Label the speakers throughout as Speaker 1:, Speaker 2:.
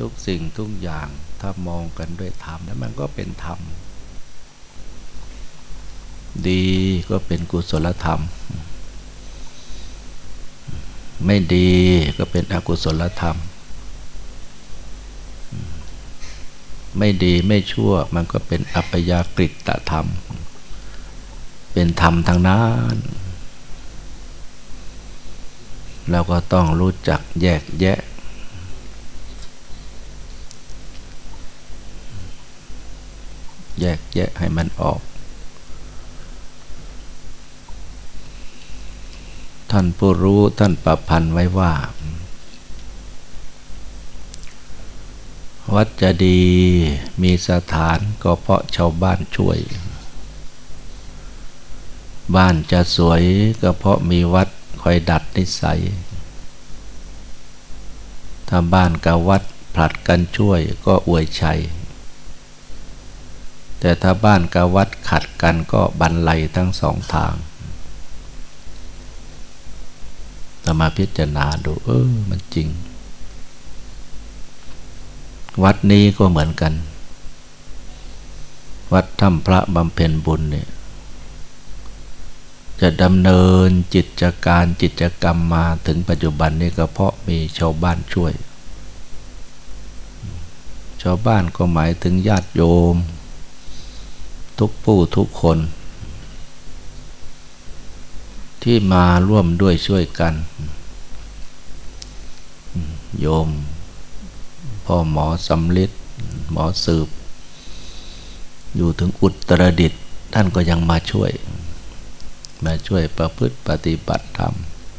Speaker 1: ทุกสิ่งทุกอย่างถ้ามองกันด้วยธรรมแล้วมันก็เป็นธรรมดีก็เป็นกุศลธรรมไม่ดีก็เป็นอกุศลธรรมไม่ดีไม่ชั่วมันก็เป็นอัปยากฤตธรรมเป็นธรรมทางนั้นเราก็ต้องรู้จักแยกแยะให้มันออกท่านผู้รู้ท่านประพันธ์ไว้ว่าวัดจะดีมีสถานก็เพราะชาวบ้านช่วยบ้านจะสวยก็เพราะมีวัดคอยดัดนิสัยถ้าบ้านกับวัดผลัดกันช่วยก็อวยชัยแต่ถ้าบ้านกับวัดขัดกันก็บันไลทั้งสองทางเรามาพิจารณาดูมันจริงวัดนี้ก็เหมือนกันวัดถ้ำพระบำเพ็ญบุญเนี่ยจะดำเนินกิจกรรมมาถึงปัจจุบันนี้ก็เพราะมีชาวบ้านช่วยชาวบ้านก็หมายถึงญาติโยมทุกผู้ทุกคนที่มาร่วมด้วยช่วยกันโยมพ่อหมอสำลิดหมอสืบอยู่ถึงอุตรดิตถ์ท่านก็ยังมาช่วยประพฤติปฏิบัติธรรม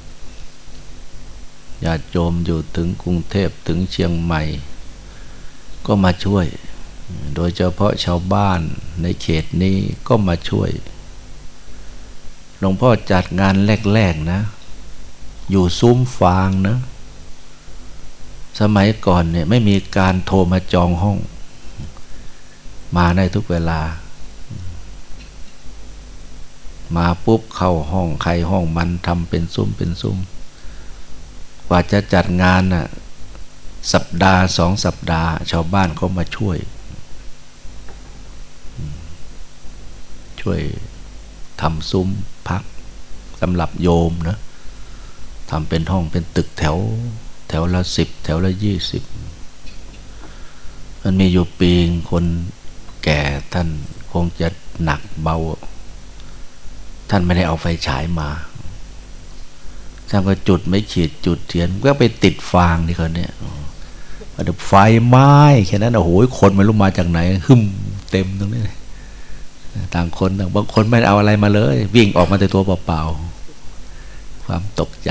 Speaker 1: ญาติโยมอยู่ถึงกรุงเทพถึงเชียงใหม่ก็มาช่วยโดยเฉพาะชาวบ้านในเขตนี้ก็มาช่วยหลวงพ่อจัดงานแรกๆนะอยู่ซุ้มฟางนะสมัยก่อนเนี่ยไม่มีการโทรมาจองห้องมาได้ทุกเวลามาปุ๊บเข้าห้องใครห้องมันทำเป็นซุ้มกว่าจะจัดงานน่ะสัปดาห์2 สัปดาห์ชาวบ้านก็มาช่วยทำซุ้มพักสำหรับโยมนะทำเป็นห้องเป็นตึกแถวละ10แถวละ20มันมีอยู่ปีงคนแก่ท่านคงจะหนักเบาท่านไม่ได้เอาไฟฉายมาท่านก็จุดไม่ขีดจุดเทียนก็ไปติดฟางที่เขาเนี่ยไฟไหม้แค่นั้นโอ้โหคนไม่รู้มาจากไหนหึ่มเต็มตรงนี้ต่างคนบางคนไม่เอาอะไรมาเลยวิ่งออกมาแต่ตัวเปล่าๆความตกใจ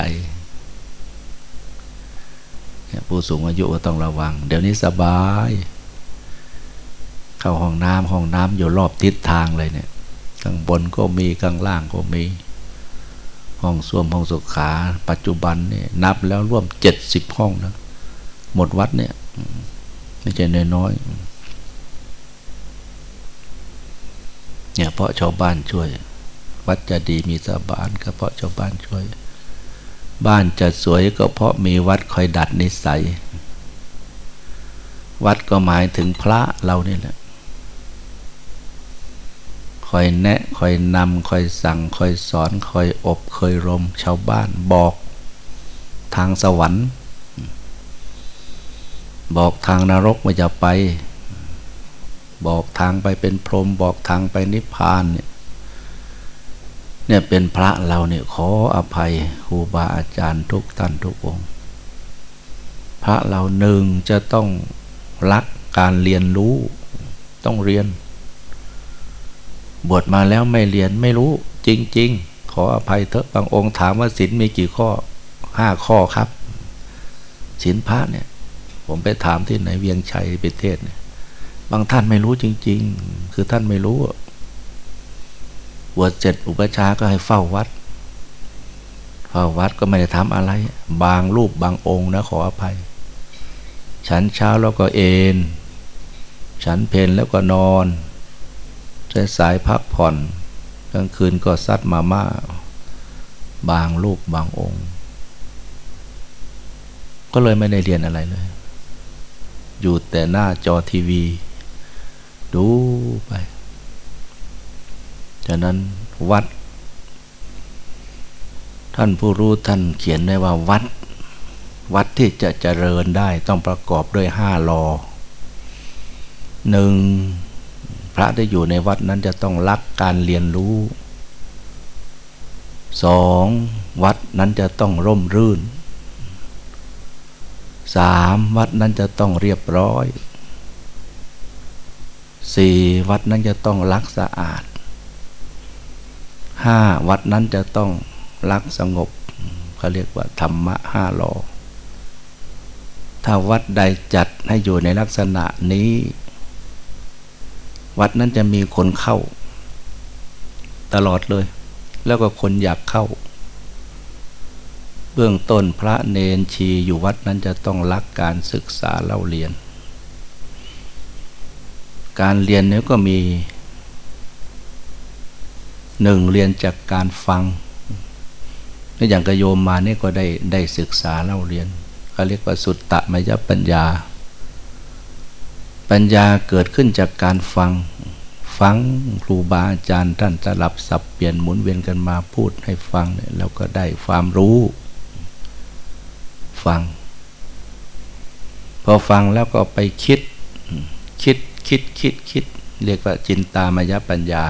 Speaker 1: ผู้สูงอายุก็ต้องระวังเดี๋ยวนี้สบายเข้าห้องน้ำอยู่รอบทิศทางเลยเนี่ยข้างบนก็มีข้างล่างก็มีห้องส้วมห้องสุขาปัจจุบันเนี่ยนับแล้วร่วม70ห้องนะหมดวัดเนี่ยไม่ใช่น้อยเนี่ยเพราะชาวบ้านช่วยวัดจะดีมีสถานก็เพราะชาวบ้านช่วยบ้านจะสวยก็เพราะมีวัดคอยดัดนิสัยวัดก็หมายถึงพระเรานี่แหละคอยแนะคอยนำคอยสั่งคอยสอนคอยอบคอยรมชาวบ้านบอกทางสวรรค์บอกทางนรกว่าจะไปบอกทางไปเป็นพรหมบอกทางไปนิพพานเนี่ยเป็นพระเราเนี่ยขออภัยครูบาอาจารย์ทุกท่านทุกองค์พระเราหนึ่งจะต้องรักการเรียนรู้ต้องเรียนบวชมาแล้วไม่เรียนไม่รู้จริงๆขออภัยเถอะบางองค์ถามว่าศีลมีกี่ข้อ5 ข้อครับศีลพระเนี่ยผมไปถามที่ไหนเวียงชัยไปเทศเนี่ยบางท่านไม่รู้จริงๆคือท่านไม่รู้บวชเสร็จอุปชาก็ให้เฝ้าวัดก็ไม่ได้ทำอะไรบางรูปบางองค์นะขออภัยฉันเช้าแล้วก็เอนฉันเพลแล้วก็นอนสายพักผ่อนกลางคืนก็ซัดมาม่าบางรูปบางองค์ก็เลยไม่ได้เรียนอะไรเลยอยู่แต่หน้าจอทีวีดูไปฉะนั้นวัดท่านผู้รู้ท่านเขียนไว้ว่าวัดที่จะเจริญได้ต้องประกอบด้วย5 ลอ 1. พระที่อยู่ในวัดนั้นจะต้องรักการเรียนรู้ 2. วัดนั้นจะต้องร่มรื่น 3. วัดนั้นจะต้องเรียบร้อย 4. วัดนั้นจะต้องรักสะอาด 5. วัดนั้นจะต้องรักสงบเขาเรียกว่าธรรมะ5 ลอ ถ้าวัดใดจัดให้อยู่ในลักษณะนี้วัดนั้นจะมีคนเข้าตลอดเลยแล้วก็คนอยากเข้าเบื้องต้นพระเนนชีอยู่วัดนั้นจะต้องรักการศึกษาเล่าเรียนการเรียนนี้ก็มี 1. เรียนจากการฟังอย่างกโยมมานี่ก็ได้ศึกษาเล่าเรียนเขาเรียกว่าสุตตมยปัญญาเกิดขึ้นจากการฟังครูบาอาจารย์ท่านสลับสับเปลี่ยนหมุนเวียนกันมาพูดให้ฟังแล้วก็ได้ความรู้ฟังพอฟังแล้วก็ไปคิดเรียกว่าจินตามยปัญญา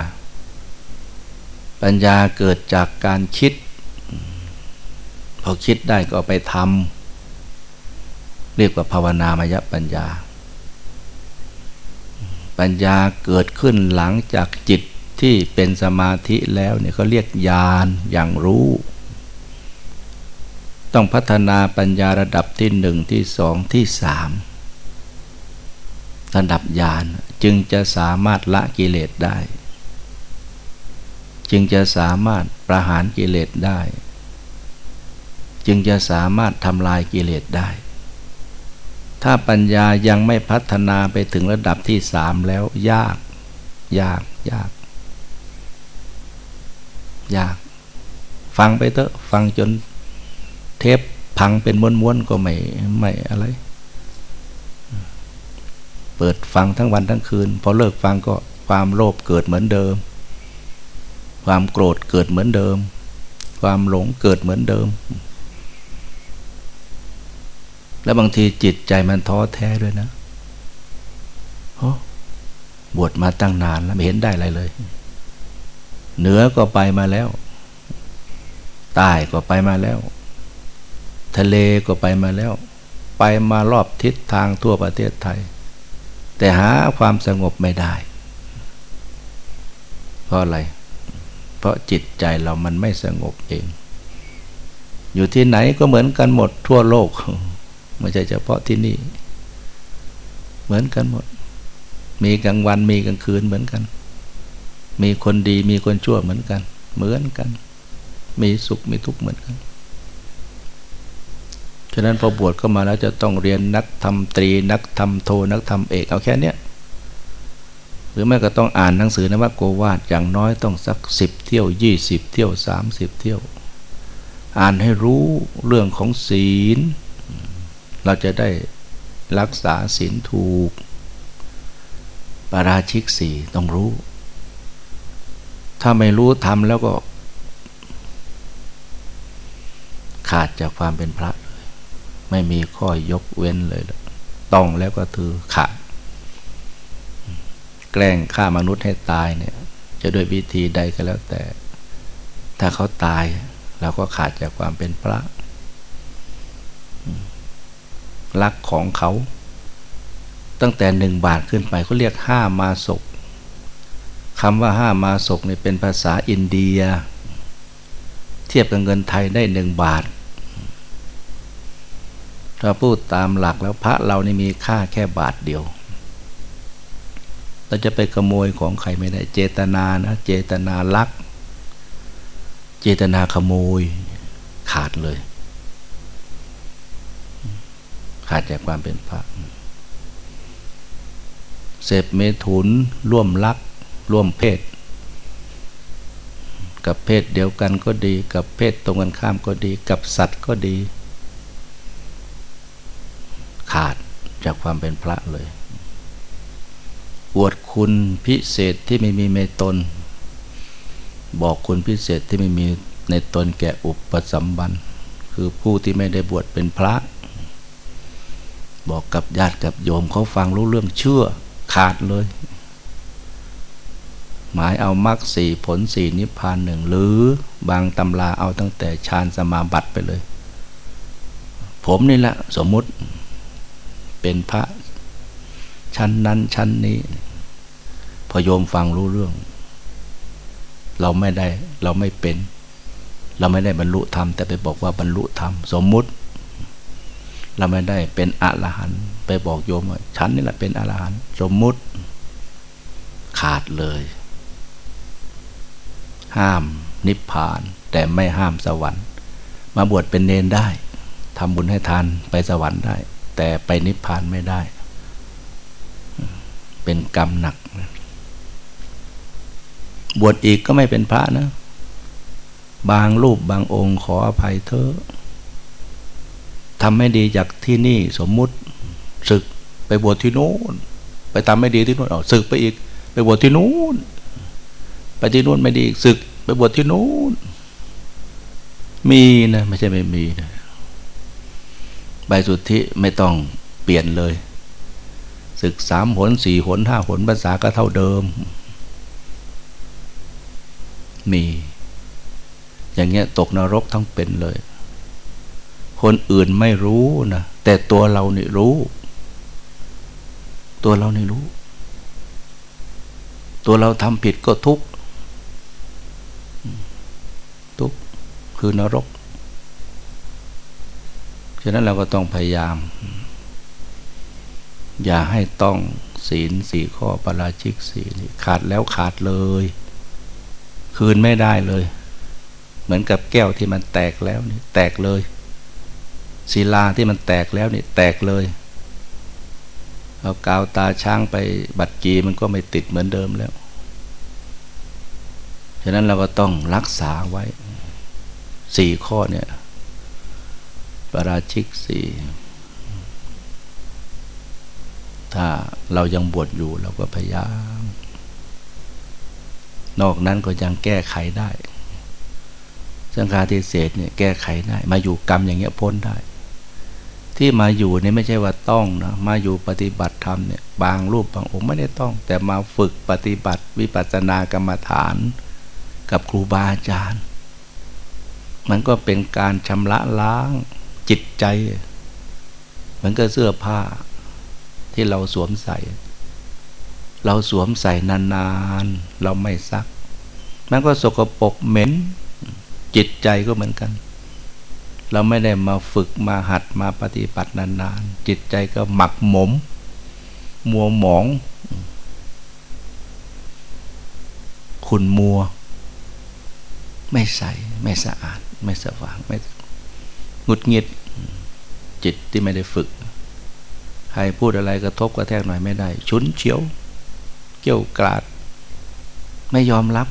Speaker 1: เกิดจากการคิดพอคิดได้ก็ไปทำเรียกว่าภาวนามยปัญญาเกิดขึ้นหลังจากจิตที่เป็นสมาธิแล้วเนี่ยเขาเรียกญาณอย่างรู้ต้องพัฒนาปัญญาระดับที่1ที่2ที่3ระดับญาณจึงจะสามารถละกิเลสได้จึงจะสามารถประหารกิเลสได้จึงจะสามารถทำลายกิเลสได้ถ้าปัญญายังไม่พัฒนาไปถึงระดับที่3แล้วยากฟังไปเถอะฟังจนเทปพังเป็นม้วนๆก็ไม่อะไรเปิดฟังทั้งวันทั้งคืนพอเลิกฟังก็ความโลภเกิดเหมือนเดิมความโกรธเกิดเหมือนเดิมความหลงเกิดเหมือนเดิมแล้วบางทีจิตใจมันท้อแท้ด้วยนะบวชมาตั้งนานแล้วไม่เห็นได้อะไรเลยเหนือก็ไปมาแล้วใต้ก็ไปมาแล้วทะเลก็ไปมาแล้วไปมารอบทิศทางทั่วประเทศไทยแต่หาความสงบไม่ได้เพราะอะไรเพราะจิตใจเรามันไม่สงบเองอยู่ที่ไหนก็เหมือนกันหมดทั่วโลกไม่ใช่เฉพาะที่นี่เหมือนกันหมดมีกลางวันมีกลางคืนเหมือนกันมีคนดีมีคนชั่วเหมือนกันมีสุขมีทุกข์เหมือนกันฉะนั้นพอบวชเข้ามาแล้วจะต้องเรียนนักธรรมตรีนักธรรมโทนักธรรมเอกเอาแค่เนี้ยหรือไม่ก็ต้องอ่านหนังสือนวโกวาทอย่างน้อยต้องสัก10 เที่ยว20 เที่ยว30 เที่ยวอ่านให้รู้เรื่องของศีลเราจะได้รักษาศีลถูกปาราชิก4ต้องรู้ถ้าไม่รู้ทำแล้วก็ขาดจากความเป็นพระเลยไม่มีข้อยกเว้นเลยต้องแล้วก็ถือขาดแกล้งฆ่ามนุษย์ให้ตายเนี่ยจะด้วยวิธีใดก็แล้วแต่ถ้าเขาตายเราก็ขาดจากความเป็นพระลักของเขาตั้งแต่1 บาทขึ้นไปเขาเรียก5 มาศกคำว่า5 มาศกนี่เป็นภาษาอินเดียเทียบกับเงินไทยได้1 บาทถ้าพูดตามหลักแล้วพระเรานี่มีค่าแค่บาทเดียวเราจะไปขโมยของใครไม่ได้เจตนานะเจตนาลักเจตนาขโมยขาดเลยขาดจากความเป็นพระเสพเมถุนร่วมลักร่วมเพศกับเพศเดียวกันก็ดีกับเพศตรงกันข้ามก็ดีกับสัตว์ก็ดีขาดจากความเป็นพระเลยอวดคุณพิเศษที่ไม่มีในตนบอกคุณพิเศษที่ไม่มีในตนแก่อุปสัมบันคือผู้ที่ไม่ได้บวชเป็นพระบอกกับญาติกับโยมเขาฟังรู้เรื่องเชื่อขาดเลยหมายเอามรรคสี่ผลสี่นิพพานหนึ่งหรือบางตำราเอาตั้งแต่ฌานสมาบัติไปเลยผมนี่แหละสมมุติเป็นพระชั้นนั้นชั้นนี้พอโยมฟังรู้เรื่องเราไม่เป็นเราไม่ได้บรรลุธรรมแต่ไปบอกว่าบรรลุธรรมสมมุติเราไม่ได้เป็นอรหันต์ไปบอกโยมว่าฉันนี่แหละเป็นอรหันต์สมมุติขาดเลยห้ามนิพพานแต่ไม่ห้ามสวรรค์มาบวชเป็นเณรได้ทำบุญให้ทานไปสวรรค์ได้แต่ไปนิพพานไม่ได้เป็นกรรมหนักบวชอีกก็ไม่เป็นพระนะบางรูปบางองค์ขออภัยเถอะทำไม่ดีจากที่นี่สมมุติศึกไปบวชที่โน้นไปทำไม่ดีที่โน้นศึกไปอีกไปบวชที่โน้นไปที่โน้นไม่ดีศึกไปบวชที่โน้นมีนะไม่ใช่ไม่มีนะใบสุทธิไม่ต้องเปลี่ยนเลยศึก3 หน 4 หน 5 หนพรรษาก็เท่าเดิมมีอย่างเงี้ยตกนรกทั้งเป็นเลยคนอื่นไม่รู้นะแต่ตัวเรานี่รู้ตัวเรานี่รู้ตัวเราทำผิดก็ทุกข์คือนรกฉะนั้นเราก็ต้องพยายามอย่าให้ต้องศีล4 ข้อปาราชิก4นี่ขาดแล้วขาดเลยคืนไม่ได้เลยเหมือนกับแก้วที่มันแตกแล้วนี่แตกเลยศิลาที่มันแตกแล้วนี่แตกเลยเอากาวตาช้างไปบัดกีมันก็ไม่ติดเหมือนเดิมแล้วฉะนั้นเราก็ต้องรักษาไว้4 ข้อเนี่ยปาราชิก4ถ้าเรายังบวชอยู่เราก็พยายามนอกนั้นก็ยังแก้ไขได้สังฆาทิเศษเนี่ยแก้ไขได้มาอยู่กรรมอย่างเงี้ยพ้นได้ที่มาอยู่เนี่ยไม่ใช่ว่าต้องนะมาอยู่ปฏิบัติธรรมเนี่ยบางรูปบางองค์ไม่ได้ต้องแต่มาฝึกปฏิบัติวิปัสสนากรรมฐานกับครูบาอาจารย์มันก็เป็นการชำระล้างจิตใจเหมือนกับเสื้อผ้าที่เราสวมใส่นานๆเราไม่ซักมันก็สกปรกเหม็นจิตใจก็เหมือนกันเราไม่ได้มาฝึกมาหัดมาปฏิบัตินานๆจิตใจก็หมักหมมมัวหมองขุ่นมัวไม่ใสไม่สะอาดไม่สว่างไม่หงุดหงิดจิตที่ไม่ได้ฝึกใครพูดอะไรกระทบกระแทกหน่อยไม่ได้ฉุนเฉียวเกี่ยวกราดไม่ยอมรับ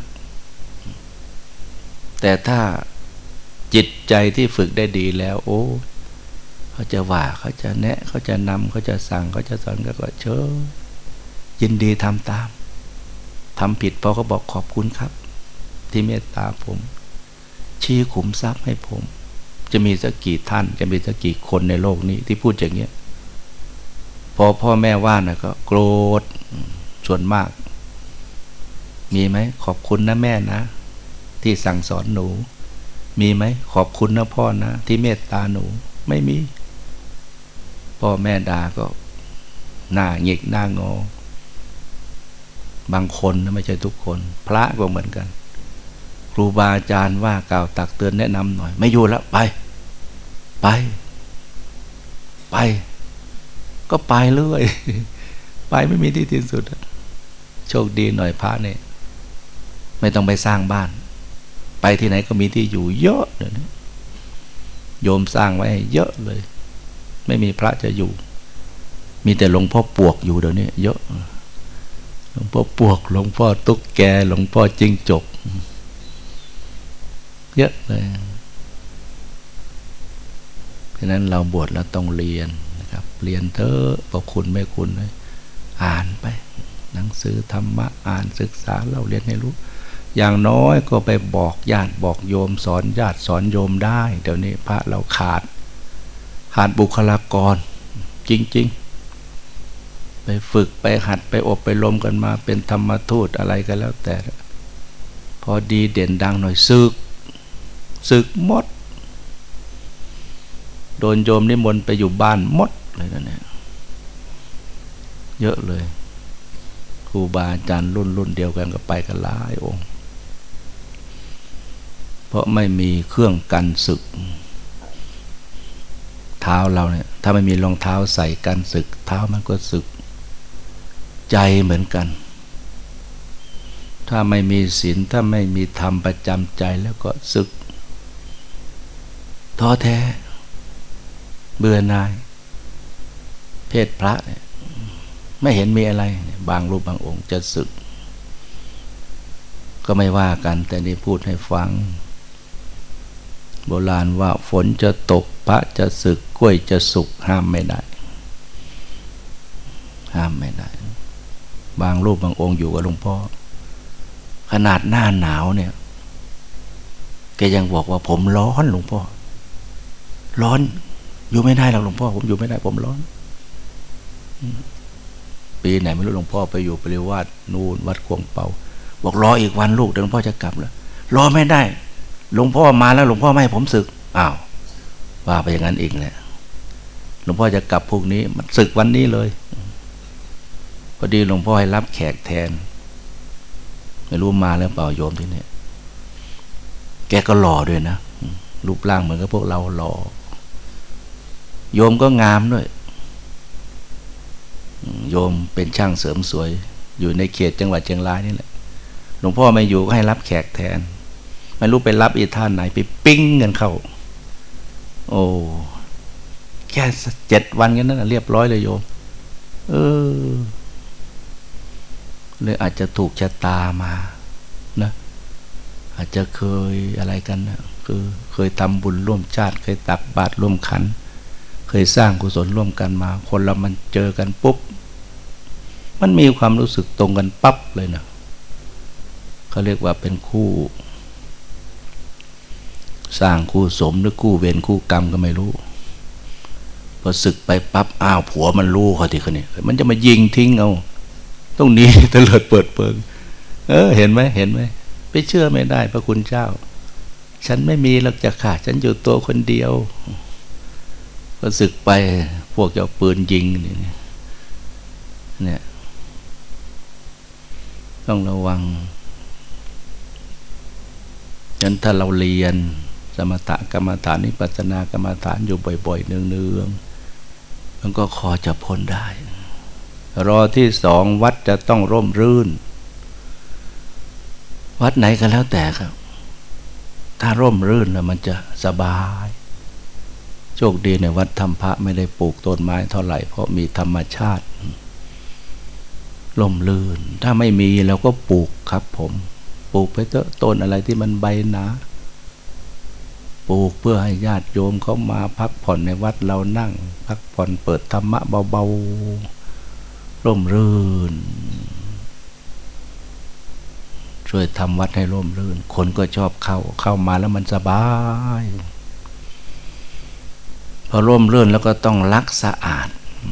Speaker 1: แต่ถ้าจิตใจที่ฝึกได้ดีแล้วโอ้เขาจะว่าเขาจะแนะเขาจะนำเขาจะสั่งเขาจะสอนก็เชิญยินดีทำตามทำผิดพอเขาบอกขอบคุณครับที่เมตตาผมชี้ขุมทรัพย์ให้ผมจะมีสักกี่ท่านจะมีสักกี่คนในโลกนี้ที่พูดอย่างเงี้ยพอพ่อแม่ว่านะก็โกรธส่วนมากมีไหมขอบคุณนะแม่นะที่สั่งสอนหนูมีไหมขอบคุณนะพ่อนะที่เมตตาหนูไม่มีพ่อแม่ด่าก็หน้าหงิกหน้างอบางคนนะไม่ใช่ทุกคนพระก็เหมือนกันครูบาอาจารย์ว่ากล่าวตักเตือนแนะนำหน่อยไม่อยู่แล้วไปก็ไปเลยไปไม่มีที่สิ้นสุดโชคดีหน่อยพระเนี่ยไม่ต้องไปสร้างบ้านไปที่ไหนก็มีที่อยู่เยอะเดี๋ยวนี้โยมสร้างไว้เยอะเลยไม่มีพระจะอยู่มีแต่หลวงพ่อปวกอยู่เดี๋ยวนี้เยอะหลวงพ่อปวกหลวงพ่อตุ๊กแกหลวงพ่อจิ้งจกเยอะเลยฉะนั้นเราบวชแล้วต้องเรียนนะครับเรียนเถอะพอคุณไม่คุณเลยอ่านไปหนังสือธรรมะอ่านศึกษาเล่าเรียนให้รู้อย่างน้อยก็ไปบอกญาติบอกโยมสอนญาติสอนโยมได้เดี๋ยวนี้พระเราขาดบุคลากรจริงๆไปฝึกไปหัดไปอบไปรมกันมาเป็นธรรมทูตอะไรก็แล้วแต่พอดีเด่นดังหน่อยศึกหมดโดนโยมนิมนต์ไปอยู่บ้านหมดเลยนะเนี่ยเยอะเลยครูบาอาจารย์รุ่นเดียวกันก็ไปกันหลายองค์เพราะไม่มีเครื่องกันศึกเท้าเราเนี่ยถ้าไม่มีรองเท้าใส่กันศึกเท้ามันก็ศึกใจเหมือนกันถ้าไม่มีศีลถ้าไม่มีธรรมประจำใจแล้วก็ศึกท้อแท้เบื่อหน่ายเพศพระเนี่ยไม่เห็นมีอะไรบางรูปบางองค์จะศึกก็ไม่ว่ากันแต่นี่พูดให้ฟังโบราณว่าฝนจะตกพระจะศึกกล้วยจะสุกห้ามไม่ได้บางรูปบางองค์อยู่กับหลวงพ่อขนาดหน้าหนาวเนี่ยแกยังบอกว่าผมร้อนหลวงพ่อร้อนอยู่ไม่ได้หรอกหลวงพ่อผมอยู่ไม่ได้ผมร้อนปีไหนไม่รู้หลวงพ่อไปอยู่ปริวาสนูนวัดควงเป่าบอกรออีกวันลูกเดี๋ยวหลวงพ่อจะกลับแล้วรอไม่ได้หลวงพ่อมาแล้วหลวงพ่อไม่ให้ผมศึกอ้าวว่าไปอย่างนั้นเองแหละหลวงพ่อจะกลับพรุ่งนี้มันศึกวันนี้เลยพอดีหลวงพ่อให้รับแขกแทนไม่รู้มาแล้วเปล่าโยมที่นี่แกก็หล่อด้วยนะรูปร่างเหมือนกับพวกเราหล่อโยมก็งามด้วยโยมเป็นช่างเสริมสวยอยู่ในเขตจังหวัดเชียงรายนี่แหละหลวงพ่อไม่อยู่ก็ให้รับแขกแทนไม่รู้ไปรับอีท่านไหนไปปิ้งกันเข้าโอ้แค่7 วันกันนั่นเรียบร้อยเลยโยมเลยอาจจะถูกชะตามานะอาจจะเคยอะไรกันนะคือเคยทำบุญร่วมชาติเคยตักบาตรร่วมขันเคยสร้างกุศลร่วมกันมาคนเรามันเจอกันปุ๊บมันมีความรู้สึกตรงกันปั๊บเลยนะเขาเรียกว่าเป็นคู่สร้างคู่สมหรือคู่เวรคู่กรรมก็ไม่รู้พอศึกไปปั๊บอ้าวผัวมันรู้เขาทีคนนี้มันจะมายิงทิ้งเอาต้องหนีเตลิดเปิดเปิงเห็นไหมไปเชื่อไม่ได้พระคุณเจ้าฉันไม่มีหรอกจะขาดฉันอยู่ตัวคนเดียวก็ศึกไปพวกเจ้าปืนยิงเนี่ยต้องระวังฉะนั้นถ้าเราเรียนสมถกรรมฐานวิปัสสนากรรมฐานอยู่บ่อยๆเนืองๆมันก็พอจะพ้นได้รอที่2วัดจะต้องร่มรื่นวัดไหนก็แล้วแต่ครับถ้าร่มรื่นแล้วมันจะสบายโชคดีในวัดธรรมพระไม่ได้ปลูกต้นไม้เท่าไหร่เพราะมีธรรมชาติร่มรื่นถ้าไม่มีเราก็ปลูกครับผมปลูกไปเถอะต้นอะไรที่มันใบหนาปลูกเพื่อให้ญาติโยมเขามาพักผ่อนในวัดเรานั่งพักผ่อนเปิดธรรมะเบาๆร่มรื่นช่วยทำวัดให้ร่มรื่นคนก็ชอบเข้ามาแล้วมันสบายพอร่มรื่นแล้วก็ต้องรักสะอาด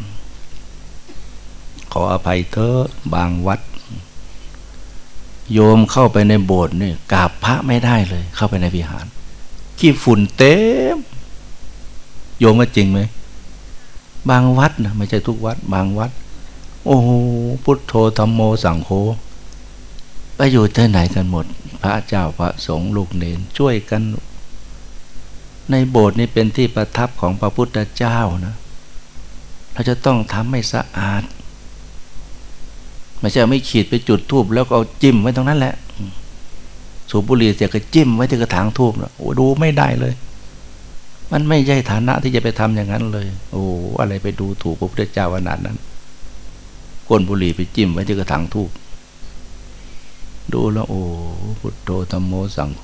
Speaker 1: ขออภัยเถอะบางวัดโยมเข้าไปในโบสถ์นี่กราบพระไม่ได้เลยเข้าไปในวิหารขี้ฝุ่นเต็มโยมว่าจริงไหมบางวัดนะไม่ใช่ทุกวัดบางวัดโอ้โหพุทโธธัมโมสังโฆไปอยู่ที่ไหนกันหมดพระเจ้าพระสงฆ์ลูกเนรช่วยกันในโบสถ์นี่เป็นที่ประทับของพระพุทธเจ้านะเราจะต้องทำให้สะอาดไม่ใช่ไม่ขีดไปจุดธูปแล้วก็เอาจิ้มไว้ตรงนั้นแหละสูบบุหรี่เสร็จก็จิ้มไว้ที่กระถางธูปนะโอ้ดูไม่ได้เลยมันไม่ใช่ฐานะที่จะไปทำอย่างนั้นเลยโอ้อะไรไปดูถูกพระพุทธเจ้าขนาดนั้นก้นบุหรี่ไปจิ้มไว้ที่กระถางธูปดูแล้วโอ้พุทโธธัมโมสังโฆ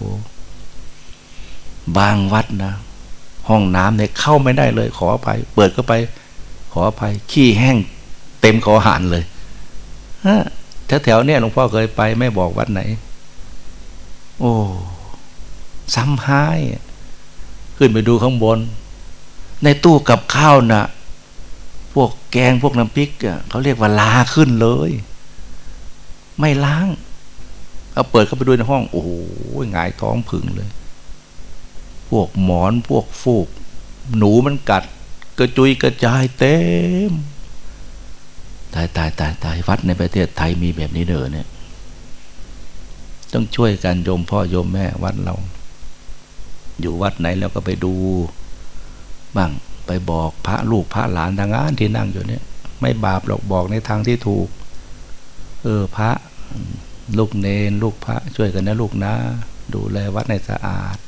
Speaker 1: บางวัดนะห้องน้ำเนี่ยเข้าไม่ได้เลยขออภัยเปิดเข้าไปขออภัยขี้แห้งเต็มคอหานเลยแถวๆเนี่ยหลวงพ่อเคยไปไม่บอกวัดไหนโอ้ซ้ำห้ายขึ้นไปดูข้างบนในตู้กับข้าวน่ะพวกแกงพวกน้ำพริกเขาเรียกว่าลาขึ้นเลยไม่ล้างเอาเปิดเข้าไปดูในห้องโอ้โหหงายท้องผึ่งเลยพวกหมอนพวกฟูกหนูมันกัดกระจุยกระจายเต็มตายวัดในประเทศไทยมีแบบนี้เด้อเนี่ยต้องช่วยกันโยมพ่อโยมแม่วัดเราอยู่วัดไหนแล้วก็ไปดูบ้างไปบอกพระลูกพระหลานทางงานที่นั่งอยู่เนี่ยไม่บาปหรอกบอกในทางที่ถูกพระลูกเนรลูกพระช่วยกันนะลูกนะดูแลวัดให้สะอาด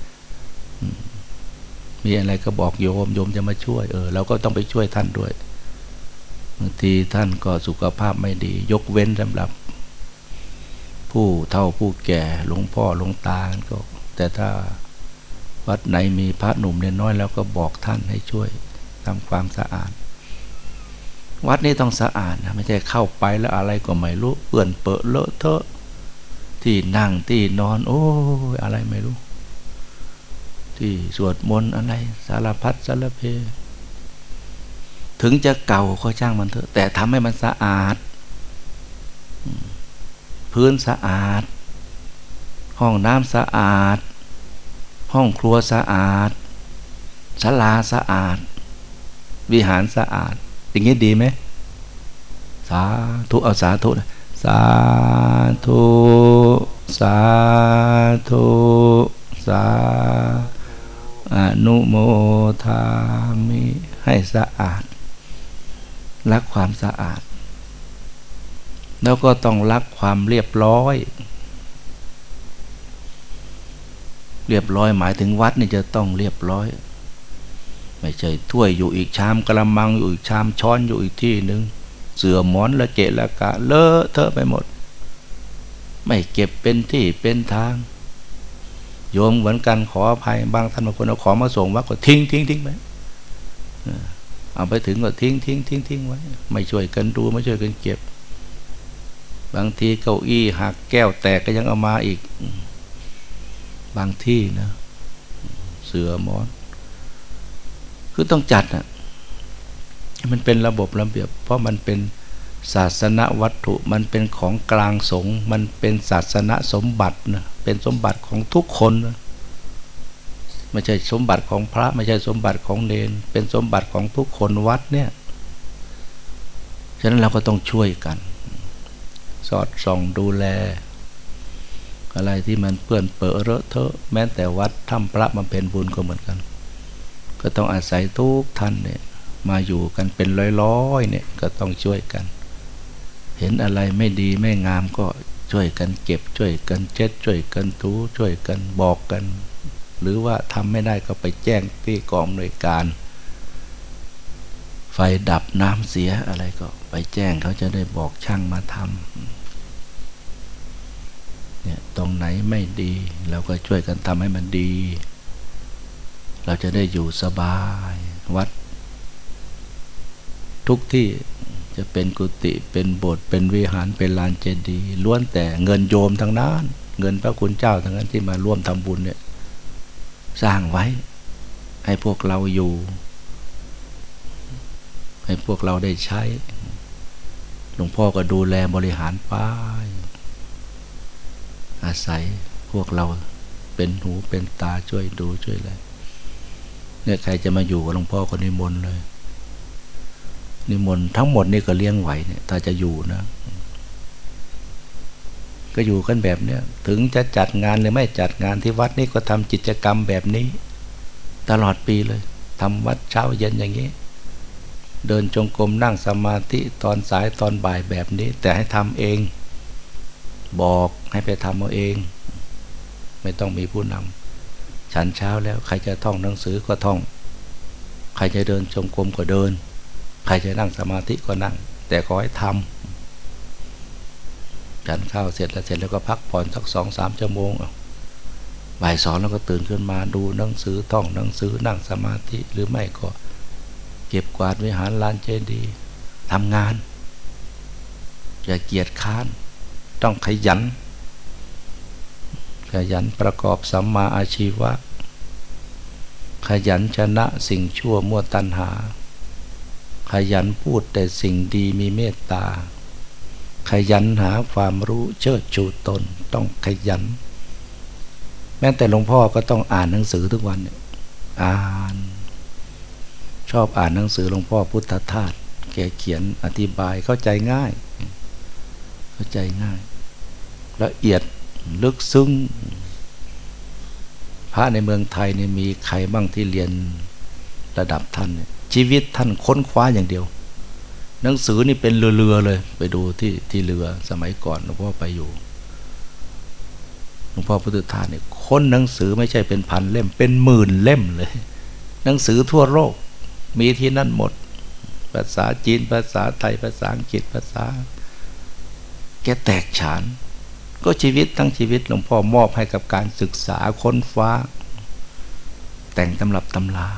Speaker 1: มีอะไรก็บอกโยมจะมาช่วยเราก็ต้องไปช่วยท่านด้วยบางทีท่านก็สุขภาพไม่ดียกเว้นสำหรับผู้เฒ่าผู้แก่หลวงพ่อหลวงตาก็แต่ถ้าวัดไหนมีพระหนุ่มเนรน้อยแล้วก็บอกท่านให้ช่วยทำความสะอาดวัดนี้ต้องสะอาดนะไม่ใช่เข้าไปแล้วอะไรก็ไม่รู้เปื้อนเปอะเลอะเทอะที่นั่งที่นอนโอ้ยอะไรไม่รู้ที่สวดมนต์อะไรสารพัดสารเพถึงจะเก่าก็ช่างมันเถอะแต่ทำให้มันสะอาดพื้นสะอาดห้องน้ำสะอาดห้องครัวสะอาดศาลาสะอาดวิหารสะอาดอย่างนี้ดีไหมสาธุเอาสาธุนะสาธุสาธุสาอนุโมทามิให้สะอาดรักความสะอาดแล้วก็ต้องรักความเรียบร้อยหมายถึงวัดนี่จะต้องเรียบร้อยไม่ใช่ถ้วยอยู่อีกชามกระมังอยู่อีกชามช้อนอยู่อีกที่นึงเสื่อหมอนละเกะละกะเลอะเทอะไปหมดไม่เก็บเป็นที่เป็นทางโยมเหมือนกันขออภัยบางท่านบางคนเอาของมาส่งวัดก็ทิ้งไปเอาไปถึงก็ทิ้งไว้ไม่ช่วยกันดูไม่ช่วยกันเก็บบางทีเก้าอี้หักแก้วแตกก็ยังเอามาอีกบางที่นะเสื่อหมอนคือต้องจัดมันเป็นระบบระเบียบเพราะมันเป็นศาสนวัตถุมันเป็นของกลางสงฆ์มันเป็นศาสนสมบัตินะเป็นสมบัติของทุกคนนะไม่ใช่สมบัติของพระไม่ใช่สมบัติของเณรเป็นสมบัติของทุกคนวัดเนี่ยฉะนั้นเราก็ต้องช่วยกันสอดส่องดูแลอะไรที่มันเปื้อนเปอะเลอะเทอะแม้แต่วัดถ้ำพระบำเพ็ญบุญก็เหมือนกันก็ต้องอาศัยทุกท่านเนี่ยมาอยู่กันเป็นร้อยๆเนี่ยก็ต้องช่วยกันเห็นอะไรไม่ดีไม่งามก็ช่วยกันเก็บช่วยกันเช็ดช่วยกันถูช่วยกันบอกกันหรือว่าทำไม่ได้ก็ไปแจ้งที่กองหน่วยการไฟดับน้ำเสียอะไรก็ไปแจ้งเขาจะได้บอกช่างมาทำเนี่ยตรงไหนไม่ดีเราก็ช่วยกันทำให้มันดีเราจะได้อยู่สบายวัดทุกที่จะเป็นกุฏิเป็นโบสถ์เป็นวิหารเป็นลานเจดีย์ล้วนแต่เงินโยมทั้งนั้นเงินพระคุณเจ้าทั้งนั้นที่มาร่วมทำบุญเนี่ยสร้างไว้ให้พวกเราอยู่ให้พวกเราได้ใช้หลวงพ่อก็ดูแลบริหารป้ายอาศัยพวกเราเป็นหูเป็นตาช่วยดูช่วยอะไรเนี่ยใครจะมาอยู่กับหลวงพ่อก็นิมนต์เลยนิมนต์ทั้งหมดนี่ก็เลี้ยงไหวเนี่ยถ้าจะอยู่นะก็อยู่กันแบบเนี้ยถึงจะจัดงานหรือไม่จัดงานที่วัดนี่ก็ทำกิจกรรมแบบนี้ตลอดปีเลยทำวัดเช้าเย็นอย่างนี้เดินจงกรมนั่งสมาธิตอนสายตอนบ่ายแบบนี้แต่ให้ทำเองบอกให้ไปทำเอาเองไม่ต้องมีผู้นำฉันเช้าแล้วใครจะท่องหนังสือก็ท่องใครจะเดินจงกรมก็เดินใครจะนั่งสมาธิก็นั่งแต่ขอให้ทำฉันข้าวเสร็จแล้วก็พักผ่อนสัก 2-3 ชั่วโมงบ่าย2แล้วก็ตื่นขึ้นมาดูหนังสือท่องหนังสือนั่งสมาธิหรือไม่ก็เกก็บกวาดวิหารลานเจดีย์ทำงานอย่าเกียจค้านต้องขยันประกอบสัมมาอาชีวะขยันชนะสิ่งชั่วมั่วตัณหาขยันพูดแต่สิ่งดีมีเมตตาขยันหาความรู้เชิดชูตนต้องขยันแม้แต่หลวงพ่อก็ต้องอ่านหนังสือทุกวันอ่านชอบอ่านหนังสือหลวงพ่อพุทธทาสแกเขียนอธิบายเข้าใจง่ายละเอียดลึกซึ้งพระในเมืองไทยเนี่ยมีใครบ้างที่เรียนระดับท่านเนี่ยชีวิตท่านค้นคว้าอย่างเดียวหนังสือนี่เป็นเรือเลยไปดูที่เรือสมัยก่อนหลวงพ่อไปอยู่หลวงพ่อพุทธทาสเนี่ยค้นหนังสือไม่ใช่เป็นพันเล่มเป็นหมื่นเล่มเลยหนังสือทั่วโลกมีที่นั่นหมดภาษาจีนภาษาไทยภาษาอังกฤษภาษาแกแตกฉานก็ชีวิตทั้งชีวิตหลวงพ่อมอบให้กับการศึกษาค้นฟ้าแต่งตำรับตำรา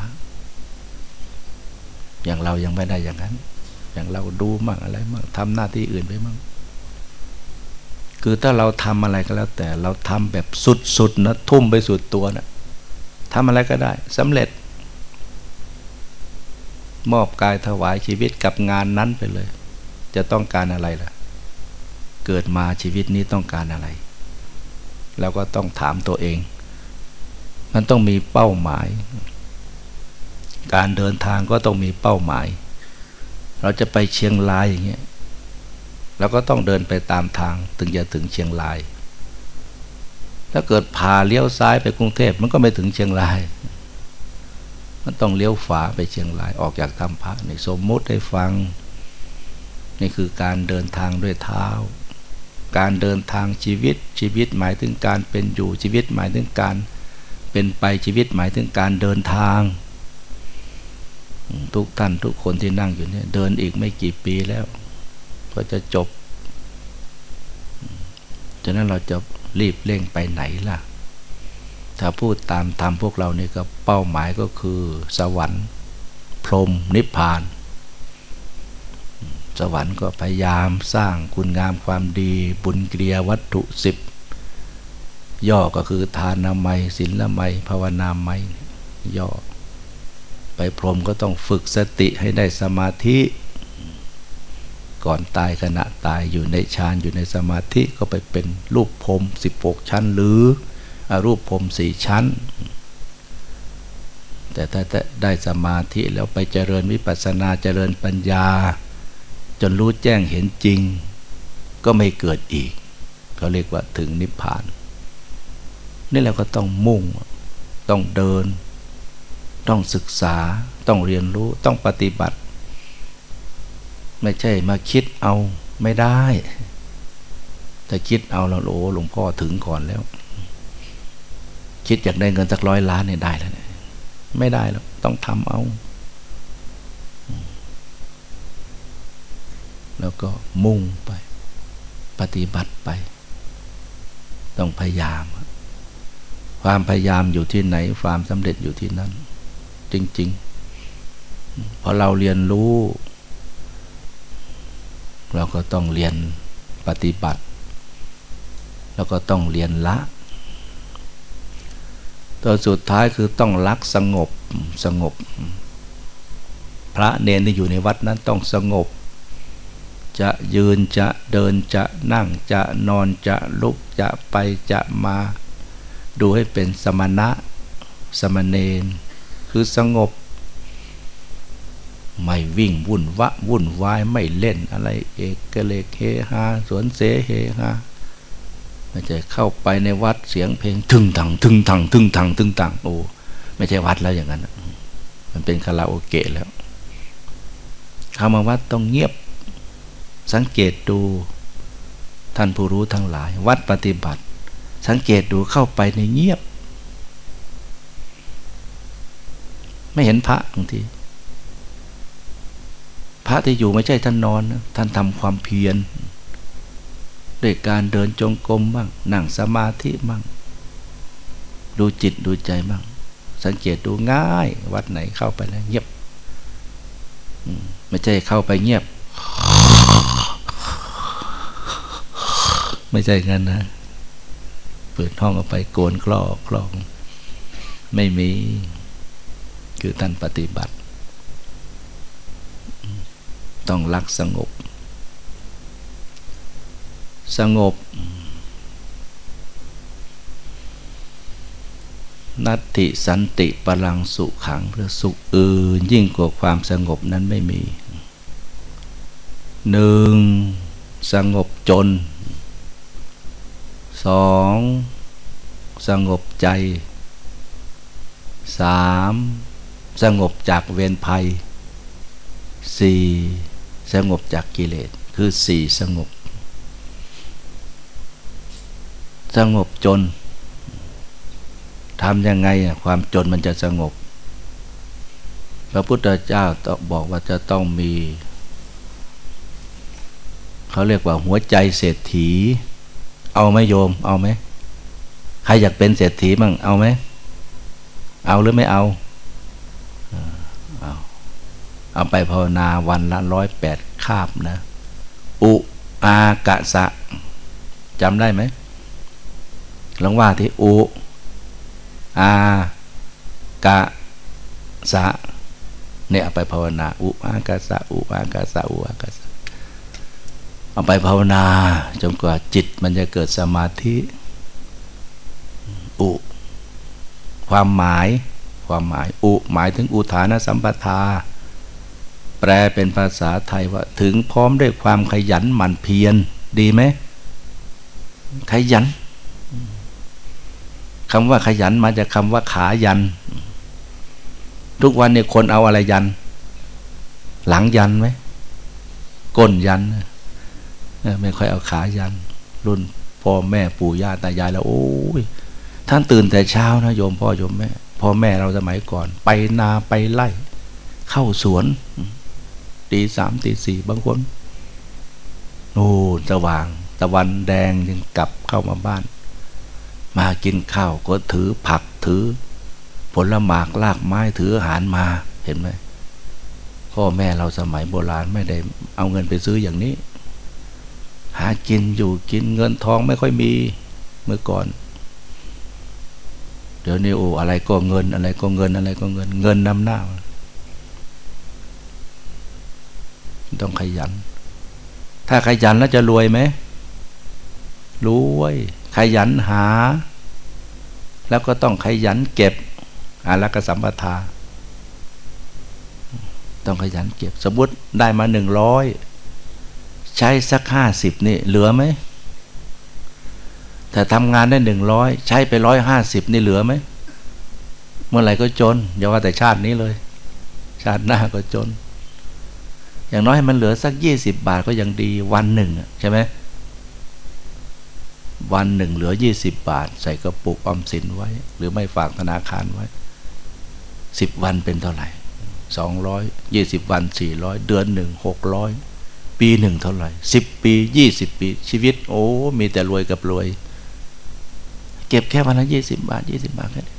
Speaker 1: อย่างเรายังไม่ได้อย่างนั้นอย่างเราดูมั่งอะไรมั่งทำหน้าที่อื่นไปมั่งคือถ้าเราทำอะไรก็แล้วแต่เราทำแบบสุดๆนะทุ่มไปสุดตัวนะทำอะไรก็ได้สำเร็จมอบกายถวายชีวิตกับงานนั้นไปเลยจะต้องการอะไรล่ะเกิดมาชีวิตนี้ต้องการอะไรเราก็ต้องถามตัวเองมันต้องมีเป้าหมายการเดินทางก็ต้องมีเป้าหมายเราจะไปเชียงรายอย่างเงี้ยเราก็ต้องเดินไปตามทางถึงจะถึงเชียงรายถ้าเกิดผ่าเลี้ยวซ้ายไปกรุงเทพมันก็ไม่ถึงเชียงรายมันต้องเลี้ยวขวาไปเชียงรายออกจากถ้ำพระนี่สมมุติให้ฟังนี่คือการเดินทางด้วยเท้าการเดินทางชีวิตหมายถึงการเป็นอยู่ชีวิตหมายถึงการเป็นไปชีวิตหมายถึงการเดินทางทุกท่านทุกคนที่นั่งอยู่เนี่ยเดินอีกไม่กี่ปีแล้วก็จะจบฉะนั้นเราจะรีบเร่งไปไหนล่ะถ้าพูดตามธรรมพวกเรานี่ก็เป้าหมายก็คือสวรรค์พรหมนิพพานสวรรค์ก็พยายามสร้างคุณงามความดีบุญเกียรวัตถุ10ย่อก็คือทานามัยศีลมัยภาวนามัยย่อไปพรหมก็ต้องฝึกสติให้ได้สมาธิก่อนตายขณะตายอยู่ในฌานอยู่ในสมาธิก็ไปเป็นรูปพรหม16ชั้นหรือรูปพรหม4ชั้นแต่ถ้าได้สมาธิแล้วไปเจริญวิปัสสนาเจริญปัญญาจนรู้แจ้งเห็นจริงก็ไม่เกิดอีกเขาเรียกว่าถึงนิพพานนี่เราก็ต้องมุ่งต้องเดินต้องศึกษาต้องเรียนรู้ต้องปฏิบัติไม่ใช่มาคิดเอาไม่ได้แต่คิดเอาแล้วโอ้หลวงพ่อถึงก่อนแล้วคิดอยากได้เงินสัก100 ล้านเนี่ยได้แล้วเนี่ยไม่ได้แล้วต้องทำเอาแล้วก็มุ่งไปปฏิบัติไปต้องพยายามความพยายามอยู่ที่ไหนความสำเร็จอยู่ที่นั่นจริงๆพอเราเรียนรู้เราก็ต้องเรียนปฏิบัติแล้วก็ต้องเรียนละตัวสุดท้ายคือต้องรักสงบพระเนรที่อยู่ในวัดนั้นต้องสงบจะยืนจะเดินจะนั่งจะนอนจะลุกจะไปจะมาดูให้เป็นสมณะสมณเณรคือสงบไม่วิ่งวุ่นวายไม่เล่นอะไรเอกเลกเฮฮาสวนเสเฮฮาไม่ใช่เข้าไปในวัดเสียงเพลงทึ่งถังโอ้ไม่ใช่วัดแล้วอย่างนั้นมันเป็นคาราโอเกะแล้วเข้ามาวัดต้องเงียบสังเกตดูท่านผู้รู้ทั้งหลายวัดปฏิบัติสังเกตดูเข้าไปในเงียบไม่เห็นพระบางทีพระที่อยู่ไม่ใช่ท่านนอนนะท่านทำความเพียรด้วยการเดินจงกรมบ้างนั่งสมาธิบ้างดูจิตดูใจบ้างสังเกตดูง่ายวัดไหนเข้าไปแล้วเงียบไม่ใช่เข้าไปเงียบไม่ใช่งั้นนะเปิดห้องออกไปโกนคลอกไม่มีคือท่านปฏิบัติต้องรักสงบนัตติสันติปรังสุขังเพื่อสุขอื่นยิ่งกว่าความสงบนั้นไม่มีหนึ่งสงบจนสองสงบใจสามสงบจากเวรภัยสี่สงบจากกิเลสคือสี่สงบจนทำยังไงความจนมันจะสงบพระพุทธเจ้าบอกว่าจะต้องมีเขาเรียกว่าหัวใจเศรษฐีเอาไหมโยมเอาไหมใครอยากเป็นเศรษฐีมั่งเอาไหมเอาหรือไม่เอาเอาไปภาวนาวันละ108 คาบนะอุอากะสะจำได้ไหมลองว่าที่อุอากะสะเนี่ยเอาไปภาวนาอุอากะสะอุอากะสะอุอากะสะเอาไปภาวนาจนกว่าจิตมันจะเกิดสมาธิอุความหมายอุหมายถึงอุทานสัมปทาแปลเป็นภาษาไทยว่าถึงพร้อมด้วยความขยันหมั่นเพียรดีไหมขยันคำว่าขยันมาจากคำว่าขายันทุกวันนี้คนเอาอะไรยันหลังยันไหมก้นยันไม่ค่อยเอาขายันรุ่นพ่อแม่ปู่ย่าตายายแล้วโอ้ยท่านตื่นแต่เช้านะโยมพ่อโยมแม่พ่อแม่เราสมัยก่อนไปนาไปไร่เข้าสวนตีสามตีสี่บางคนโอ้สว่างตะวันแดงจึงกลับเข้ามาบ้านมากินข้าวก็ถือผักถือผลหมากลากไม้ถืออาหารมาเห็นไหมพ่อแม่เราสมัยโบราณไม่ได้เอาเงินไปซื้ออย่างนี้หากินอยู่กินเงินทองไม่ค่อยมีเมื่อก่อนเดี๋ยวนี้โอ้อะไรก็เงินอะไรก็เงินอะไรก็เงินเงินนำหน้าต้องขยันถ้าขยันแล้วจะรวยไหมรวยขยันหาแล้วก็ต้องขยันเก็บอารักขสัมปทาต้องขยันเก็บสมมุติได้มา100ใช้สัก50นี่เหลือไหมถ้าทำงานได้100ใช้ไป150นี่เหลือไหมเมื่อไหร่ก็จนอย่าว่าแต่ชาตินี้เลยชาติหน้าก็จนอย่างน้อยให้มันเหลือสัก20 บาทก็ยังดีวันหนึ่งใช่ไหมวันหนึ่งเหลือ20 บาทใส่กระปุกออมสินไว้หรือไม่ฝากธนาคารไว้10 วันเป็นเท่าไหร่200 20 วัน400เดือนหนึ่ง600ปีหนึ่งเท่าไหร่10 ปี20 ปีชีวิตโอ้มีแต่รวยกับรวยเก็บแค่วันละ20 บาท20 บาทแค่นี้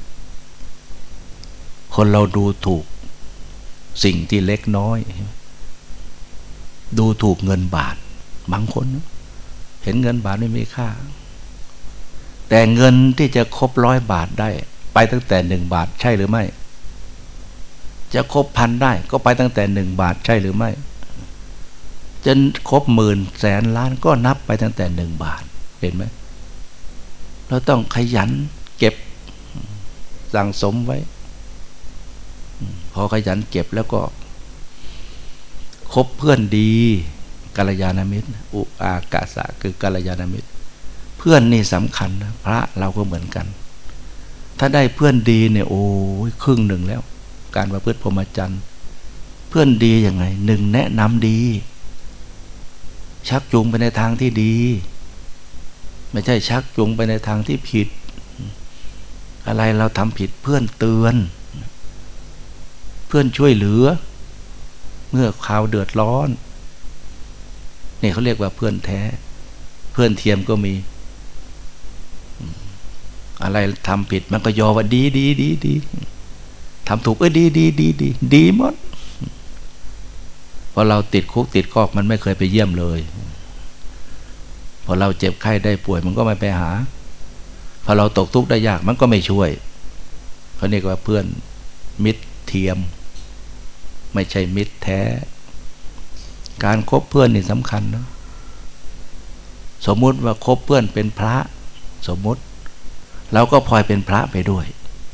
Speaker 1: คนเราดูถูกสิ่งที่เล็กน้อยดูถูกเงินบาทบางคนเห็นเงินบาทไม่มีค่าแต่เงินที่จะครบ100 บาทได้ไปตั้งแต่1 บาทใช่หรือไม่จะครบ1,000ได้ก็ไปตั้งแต่1 บาทใช่หรือไม่จนครบหมื่นแสนล้านก็นับไปตั้งแต่1 บาทเห็นไหมเราต้องขยันเก็บสั่งสมไว้พอขยันเก็บแล้วก็คบเพื่อนดีกัลยาณมิตรอุอากาสะคือกัลยาณมิตรเพื่อนนี่สำคัญนะพระเราก็เหมือนกันถ้าได้เพื่อนดีเนี่ยโอ้ยครึ่งหนึ่งแล้วการประพฤติพรหมจรรย์เพื่อนดียังไงหนึ่งแนะนำดีชักจูงไปในทางที่ดีไม่ใช่ชักจูงไปในทางที่ผิดอะไรเราทำผิดเพื่อนเตือนเพื่อนช่วยเหลือเมื่อข่าวเดือดร้อนนี่เขาเรียกว่าเพื่อนแท้เพื่อนเทียมก็มีอะไรทำผิดมันก็ยอว่าดีทำถูกดีหมดพอเราติดคุกติดคอกมันไม่เคยไปเยี่ยมเลยพอเราเจ็บไข้ได้ป่วยมันก็ไม่ไปหาพอเราตกทุกข์ได้ยากมันก็ไม่ช่วยเขาเรียกว่าเพื่อนมิตรเทียมไม่ใช่มิตรแท้การคบเพื่อนนี่สำคัญนะสมมุติว่าคบเพื่อนเป็นพระสมมุติเราก็พลอยเป็นพระไปด้วย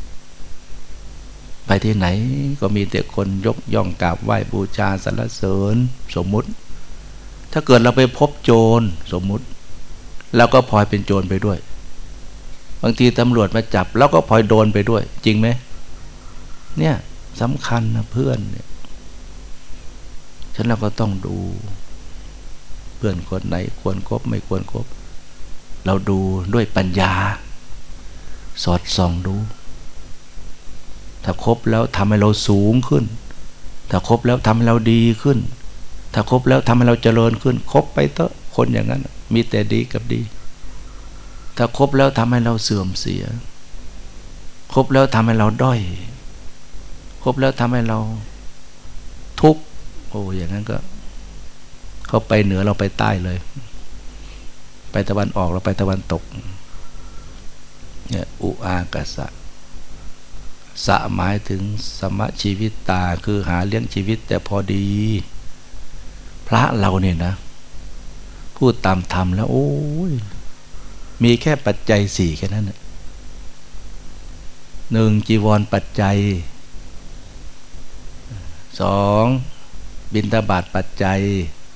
Speaker 1: ไปที่ไหนก็มีแต่คนยกย่องกราบไหว้บูชาสรรเสริญสมมุติถ้าเกิดเราไปพบโจรสมมุติเราก็พลอยเป็นโจรไปด้วยบางทีตำรวจมาจับเราก็พลอยโดนไปด้วยจริงไหมเนี่ยสำคัญนะเพื่อนเนี่ยฉะนั้นเราก็ต้องดูเพื่อนคนไหนควรคบไม่ควรคบเราดูด้วยปัญญาสอดส่องดูถ้าคบแล้วทำให้เราสูงขึ้นถ้าคบแล้วทำให้เราดีขึ้นถ้าคบแล้วทำให้เราเจริญขึ้นคบไปเถอะคนอย่างนั้นมีแต่ดีกับดีถ้าคบแล้วทำให้เราเสื่อมเสียคบแล้วทำให้เราด้อยคบแล้วทำให้เราทุกข์โอ้อย่างนั้นก็เขาไปเหนือเราไปใต้เลยไปตะวันออกเราไปตะวันตกเนี่ยอุอากาสะสะหมายถึงสมชีวิตตาคือหาเลี้ยงชีวิตแต่พอดีพระเราเนี่ยนะพูดตามธรรมแล้วโอ้ยมีแค่ปัจจัย4แค่นั้นหนึ่งจีวรปัจจัย2บิณฑบาตปัจจัย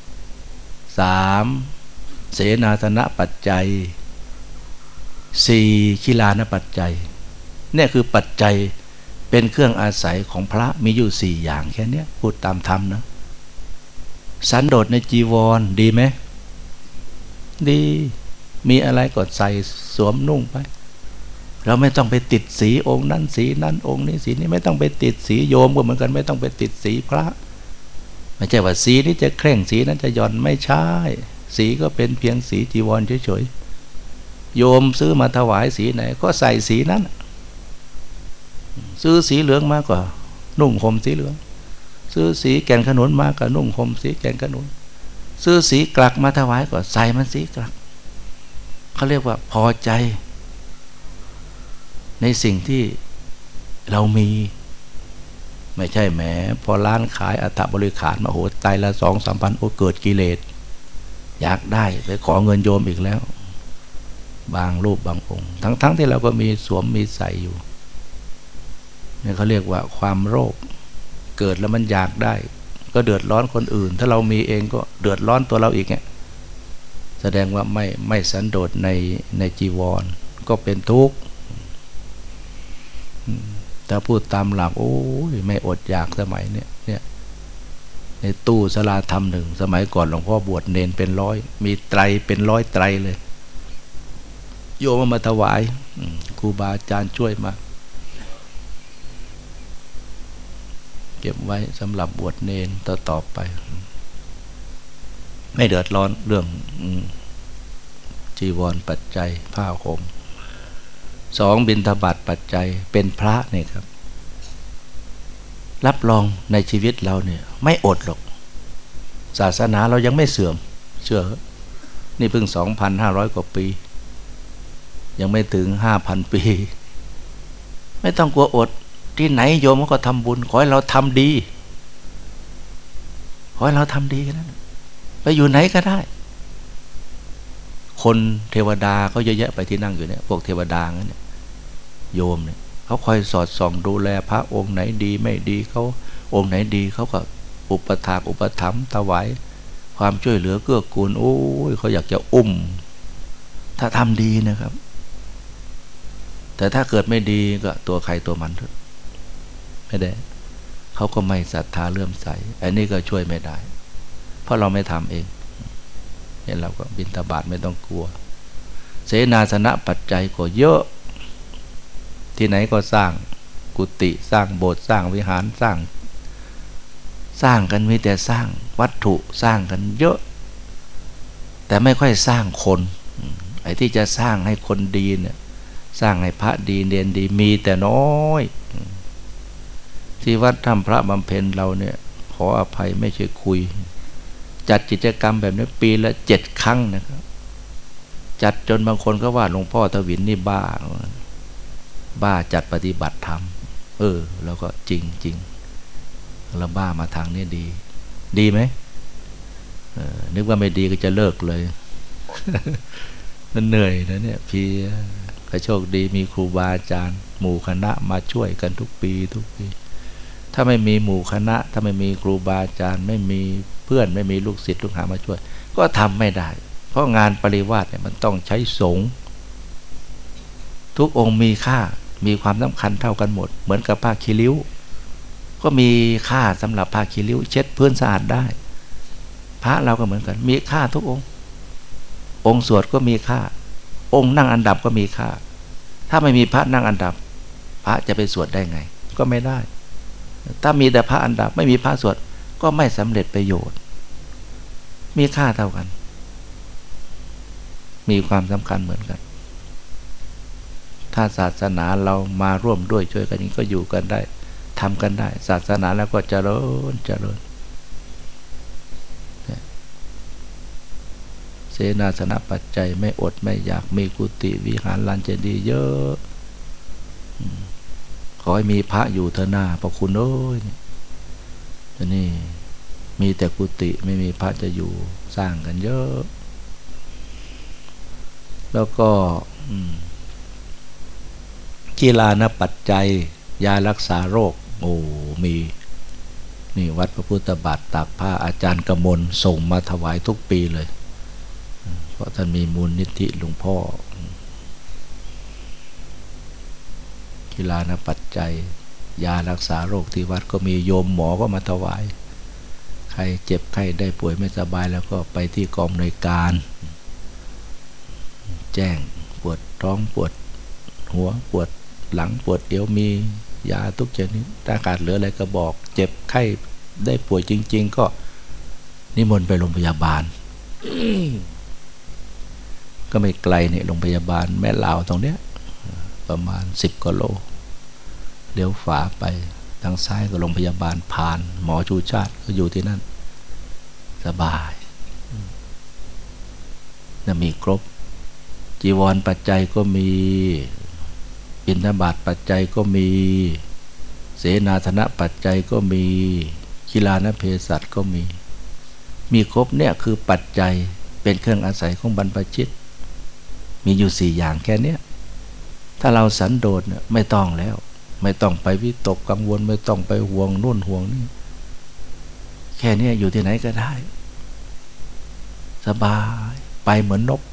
Speaker 1: 3เสนาสนะปัจจัย4คิลานปัจจัยเนี่ยคือปัจจัยเป็นเครื่องอาศัยของพระมีอยู่4อย่างแค่นี้พูดตามธรรมนะสันโดษในจีวรดีไหมดีมีอะไรก็ใส่สวมนุ่งไปเราไม่ต้องไปติดสีองค์นั้นสีนั้นองค์นี้สีนี้ไม่ต้องไปติดสีโยมก็เหมือนกันไม่ต้องไปติดสีพระไม่ใช่ว่าสีนี้จะเคร่งสีนั้นจะหย่อนไม่ใช่สีก็เป็นเพียงสีจีวรเฉยๆโยมซื้อมาถวายสีไหนก็ใส่สีนั้นซื้อสีเหลืองมาก็นุ่งห่มสีเหลืองซื้อสีแก่นขนุนมาก็นุ่งห่มสีแก่นขนุนซื้อสีกลักมาถวายก็ใส่มันสีกลักเขาเรียกว่าพอใจในสิ่งที่เรามีไม่ใช่แหมพอร้านขายอัฐบริขารมาโหตายละ 2-3 พันโอ้เกิดกิเลสอยากได้ไปขอเงินโยมอีกแล้วบางรูปบางองค์ทั้งที่เราก็มีสวมมีใส่อยู่เนี่ยเขาเรียกว่าความโลภเกิดแล้วมันอยากได้ก็เดือดร้อนคนอื่นถ้าเรามีเองก็เดือดร้อนตัวเราอีกเนี่ยแสดงว่าไม่สันโดษในจีวรก็เป็นทุกข์ถ้าพูดตามหลักโอ้ยไม่อดอยากสมัยเนี่ยในตู้ศาลาธรรมหนึ่งสมัยก่อนหลวงพ่อบวชเนนเป็นร้อยมีไตรเป็นร้อยไตรเลยโยมมาถวายครูบาอาจารย์ช่วยมาเก็บไว้สำหรับบวชเนนต่อไปไม่เดือดร้อนเรื่องจีวรปัจจัยผ้าห่ม2บิณฑบาตปัจจัยเป็นพระเนี่ยครับรับรองในชีวิตเราเนี่ยไม่อดหรอกศาสนาเรายังไม่เสื่อมเชื่อนี่เพิ่ง 2,500 กว่าปียังไม่ถึง 5,000 ปีไม่ต้องกลัวอดที่ไหนโยมก็ทำบุญขอให้เราทำดีขอให้เราทำดีกันนั้นไปอยู่ไหนก็ได้คนเทวดาเขาเยอะแยะไปที่นั่งอยู่เนี่ยพวกเทวดางั้นเนี่ยโยมเนี่ยเขาคอยสอดส่องดูแลพระองค์ไหนดีไม่ดีเขาองค์ไหนดีเขาก็อุปถากอุปถัมภ์ถวายความช่วยเหลือเกื้อกูลโอ้ยเขาอยากจะอุ้มถ้าทำดีนะครับแต่ถ้าเกิดไม่ดีก็ตัวใครตัวมันเถอะไม่ได้เขาก็ไม่ศรัทธาเลื่อมใสอันนี้ก็ช่วยไม่ได้เพราะเราไม่ทำเองเนี่ยเราก็บิณฑบาตไม่ต้องกลัวเสนาสนะปัจจัยก็เยอะที่ไหนก็สร้างกุฏิสร้างโบสถ์สร้างวิหารสร้างกันมีแต่สร้างวัตถุสร้างกันเยอะแต่ไม่ค่อยสร้างคนไอ้ที่จะสร้างให้คนดีเนี่ยสร้างให้พระดีเนรดีมีแต่น้อยที่วัดถ้ำพระบำเพ็ญเราเนี่ยขออภัยไม่ใช่คุยจัดกิจกรรมแบบนี้ปีละ7 ครั้งนะครับจัดจนบางคนก็ว่าหลวงพ่อทวินนี่บ้าจัดปฏิบัติธรรมแล้วก็จริงเราบ้ามาทางนี้ดีไหมนึกว่าไม่ดีก็จะเลิกเลย มันเหนื่อยนะเนี่ยพี่ก็โชคดีมีครูบาอาจารย์หมู่คณะมาช่วยกันทุกปีถ้าไม่มีหมู่คณะถ้าไม่มีครูบาอาจารย์ไม่มีเพื่อนไม่มีลูกศิษย์ลูกหามาช่วยก็ทำไม่ได้เพราะงานปริวาสเนี่ยมันต้องใช้สงฆ์ทุกองค์มีค่ามีความสำคัญเท่ากันหมดเหมือนกับผ้าคีริ้วก็มีค่าสำหรับผ้าคีริ้วเช็ดพื้นสะอาดได้พระเราก็เหมือนกันมีค่าทุกองค์สวดก็มีค่าองค์นั่งอันดับก็มีค่าถ้าไม่มีพระนั่งอันดับพระจะไปสวดได้ไงก็ไม่ได้ถ้ามีแต่พระอันดับไม่มีพระสวดก็ไม่สำเร็จประโยชน์มีค่าเท่ากันมีความสำคัญเหมือนกันถ้าศาสนาเรามาร่วมด้วยช่วยกันนี้ก็อยู่กันได้ทำกันได้ศาสนาแล้วก็เจริญเสนาสนะปัจจัยไม่อดไม่อยากมีกุฏิวิหารลานเจดีย์เยอะขอให้มีพระอยู่เถอะหน้าพระคุณเอ้ยนี่มีแต่กุฏิไม่มีพระจะอยู่สร้างกันเยอะแล้วก็กีฬานปัจจัยยารักษาโรคมีนี่วัดพระพุทธบาทตากผ้าอาจารย์กมลส่งมาถวายทุกปีเลยเพราะท่านมีมูลนิธิหลวงพ่อกีฬานปัจจัยยารักษาโรคที่วัดก็มีโยมหมอก็มาถวายใครเจ็บไข้ได้ป่วยไม่สบายแล้วก็ไปที่กองอำนวยการแจ้งปวดท้องปวดหัวปวดหลังปวดเอวมียาทุกชนิดถ้าขาดเหลืออะไรก็บอกเจ็บไข้ได้ป่วยจริงๆก็นิมนต์ไปโรงพยาบาล ก็ไม่ไกลเนี่ยโรงพยาบาลแม่ลาวตรงเนี้ยประมาณ10 กว่าโลเลี้ยวขวาไปทางซ้ายก็โรงพยาบาลผ่านหมอชูชาติก็อยู่ที่นั่นสบายจะมีครบจีวรปัจจัยก็มีบิณฑบาตปัจจัยก็มีเสนาสนะปัจจัยก็มีกีฬานเภสัชก็มีครบเนี่ยคือปัจจัยเป็นเครื่องอาศัยของบรรพชิตมีอยู่4 อย่างแค่นี้ถ้าเราสันโดษเนี่ยไม่ต้องแล้วไม่ต้องไปวิตกกังวลไม่ต้องไปห่วงนู่นห่วงนี่แค่นี้อยู่ที่ไหนก็ได้สบายไปเหมือนนก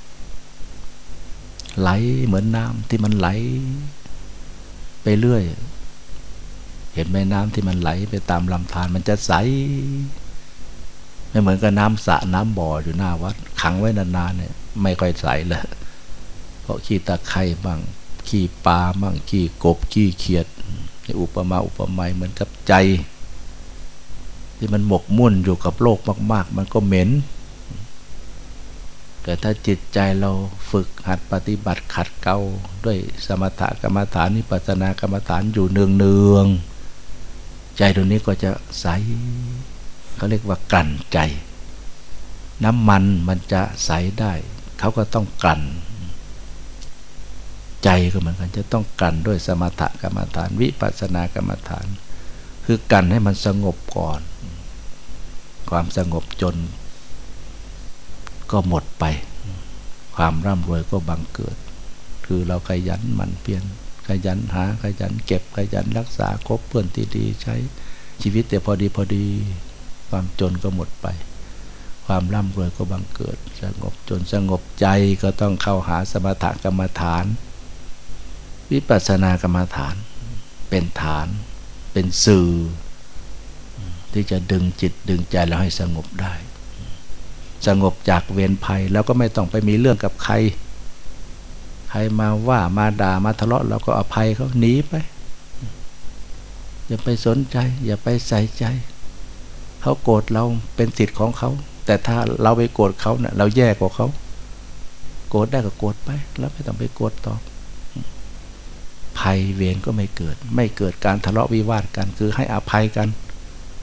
Speaker 1: ไหลเหมือนน้ำที่มันไหลไปเรื่อยเห็นไหมน้ำที่มันไหลไปตามลำธารมันจะใสไม่เหมือนกับน้ำสระน้ำบ่ออยู่หน้าวัดขังไว้นานๆเนี่ยไม่ค่อยใสเลยเพราะขี้ตะไคร่บ้างขี้ปลาบ้างขี้กบขี้เขียดอุปมาเหมือนกับใจที่มันหมกมุ่นอยู่กับโลกมากๆมันก็เหม็นแต่ถ้าจิตใจเราฝึกหัดปฏิบัติขัดเกลาด้วยสมถกรรมฐานวิปัสสนากรรมฐานอยู่เนืองๆใจตรงนี้ก็จะใสเขาเรียกว่ากลั่นใจน้ำมันจะใสได้เขาก็ต้องกลั่นใจก็เหมือนกันจะต้องกลั่นด้วยสมถกรรมฐานวิปัสสนากรรมฐานคือกลั่นให้มันสงบก่อนความสงบจนก็หมดไปความร่ำรวยก็บังเกิดคือเราขยันหมั่นเพียรขยันหาขยันเก็บขยันรักษาคบเพื่อนที่ดีใช้ชีวิตแต่พอดีความจนก็หมดไปความร่ำรวยก็บังเกิดสงบจนสงบใจก็ต้องเข้าหาสมถกรรมฐานวิปัสสนากรรมฐานเป็นฐานเป็นสื่อที่จะดึงจิตดึงใจเราให้สงบได้สงบจากเวรภัยแล้วก็ไม่ต้องไปมีเรื่องกับใครมาว่ามาด่ามาทะเลาะเราก็อภัยเขาหนีไปอย่าไปสนใจอย่าไปใส่ใจเขาโกรธเราเป็นสิทธิ์ของเขาแต่ถ้าเราไปโกรธเขาเนี่ยเราแย่กว่าเขาโกรธได้ก็โกรธไปแล้วไม่ต้องไปโกรธตอบภัยเวรก็ไม่เกิดการทะเลาะวิวาทกันคือให้อภัยกัน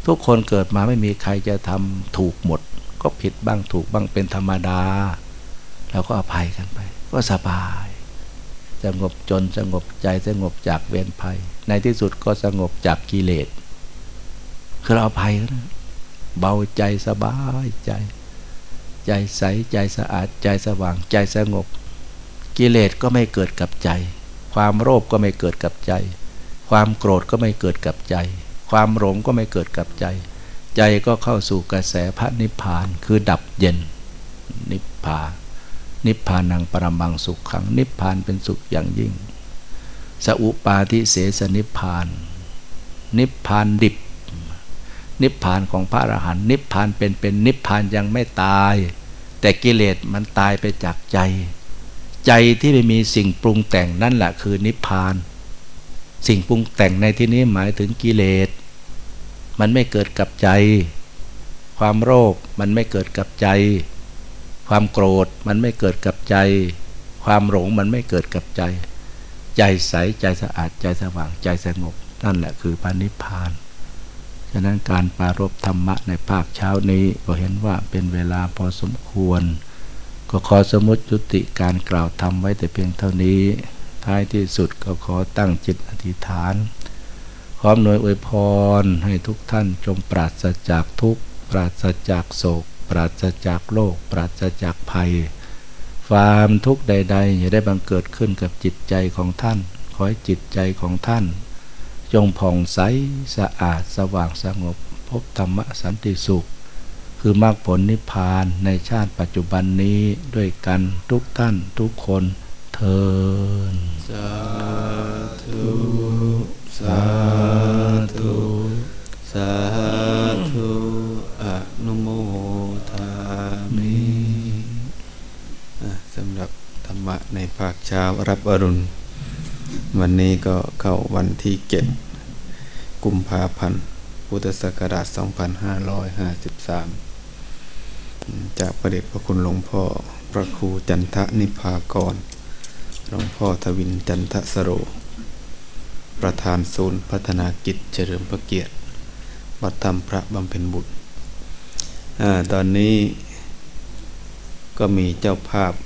Speaker 1: ทุกคนเกิดมาไม่มีใครจะทำถูกหมดก็ผิดบ้างถูกบ้างเป็นธรรมดาแล้วก็อภัยกันไปก็สบายสงบจนสงบใจสงบจากเวรภัยในที่สุดก็สงบจากกิเลสคือเราอภัยนะเบาใจสบายใจใจใสใจสะอาดใจสว่างใจสงบกิเลสก็ไม่เกิดกับใจความโลภก็ไม่เกิดกับใจความโกรธก็ไม่เกิดกับใจความหลงก็ไม่เกิดกับใจใจก็เข้าสู่กระแสพระนิพพานคือดับเย็นนิพพานนิพพานังปรมังสุขขังนิพพานเป็นสุขอย่างยิ่งสอุปาทิเสสนิพพานนิพพานดิบนิพพานของพระอรหันต์นิพพานเป็นนิพพานยังไม่ตายแต่กิเลสมันตายไปจากใจใจที่ไม่มีสิ่งปรุงแต่งนั่นแหละคือนิพพานสิ่งปรุงแต่งในที่นี้หมายถึงกิเลสมันไม่เกิดกับใจความโลภมันไม่เกิดกับใจความโกรธมันไม่เกิดกับใจความหลงมันไม่เกิดกับใจใจใสใจสะอาดใจสว่างใจสงบนั่นแหละคือพระนิพพานฉะนั้นการปรารภธรรมะในภาคเช้านี้ก็เห็นว่าเป็นเวลาพอสมควรก็ขอสมมุติยุติการกล่าวธรรมไว้แต่เพียงเท่านี้ท้ายที่สุดก็ขอตั้งจิตอธิษฐานขออำนวยอวยพรให้ทุกท่านจงปราศจากทุกข์ปราศจากโศกปราศจากโรคปราศจากภัยความทุกข์ใดๆอย่าได้บังเกิดขึ้นกับจิตใจของท่านขอให้จิตใจของท่านจงผ่องใสสะอาดสว่างสงบพบธรรมสันติสุขคือมรรคผลนิพพานในชาติปัจจุบันนี้ด้วยกันทุกท่านทุกคนเทอญสาธุสาธุสาธุอนุโมทามิ
Speaker 2: สำหรับธรรมะในภาคเช้ารับอรุณวันนี้ก็เข้าวันที่7 กุมภาพันธ์พุทธศักราช 2553 จากพระเดชพระคุณหลวงพ่อพระครูจันทนิพพากรหลวงพ่อทวินจันทสโรประธานศูนย์พัฒนากิจเฉลิมพระเกียรติวัดธรรมพระบำเพ็ญบุญตอนนี้ก็มีเจ้าภาพ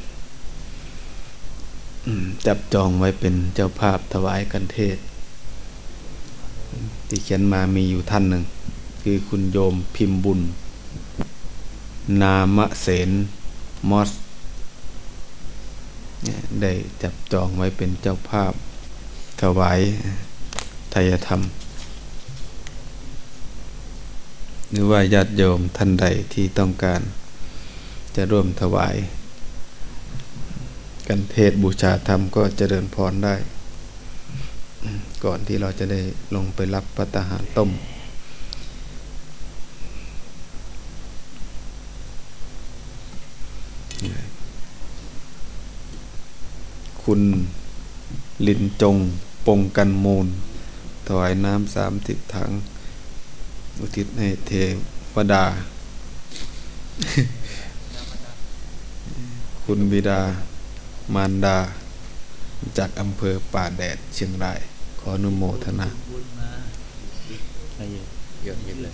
Speaker 2: จับจองไว้เป็นเจ้าภาพถวายกันเทศที่เขียนมามีอยู่ท่านหนึ่งคือคุณโยมพิมพ์บุญนามเสนมอสได้จับจองไว้เป็นเจ้าภาพถวายไทยธรรมหรือว่าญาติโยมท่านใดที่ต้องการจะร่วมถวายกันเทศบูชาธรรมก็เจริญพรได้ก่อนที่เราจะได้ลงไปรับภัตตาหารต้มคุณลินจงปงกันมูลถวายน้ำ30 ถังอุทิศให้เทวดา คุณบิดามารดาจากอำเภอป่าแดดเชียงรายขออนุโมทนาเยอะเลย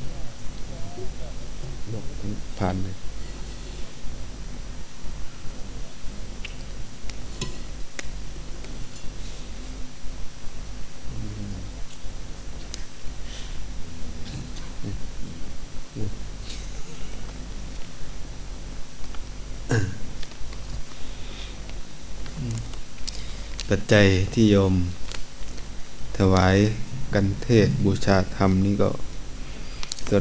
Speaker 2: ผ่านเลยปัจจัยที่โยมถวายกันเทศบูชาธรรมนี่ก็ส่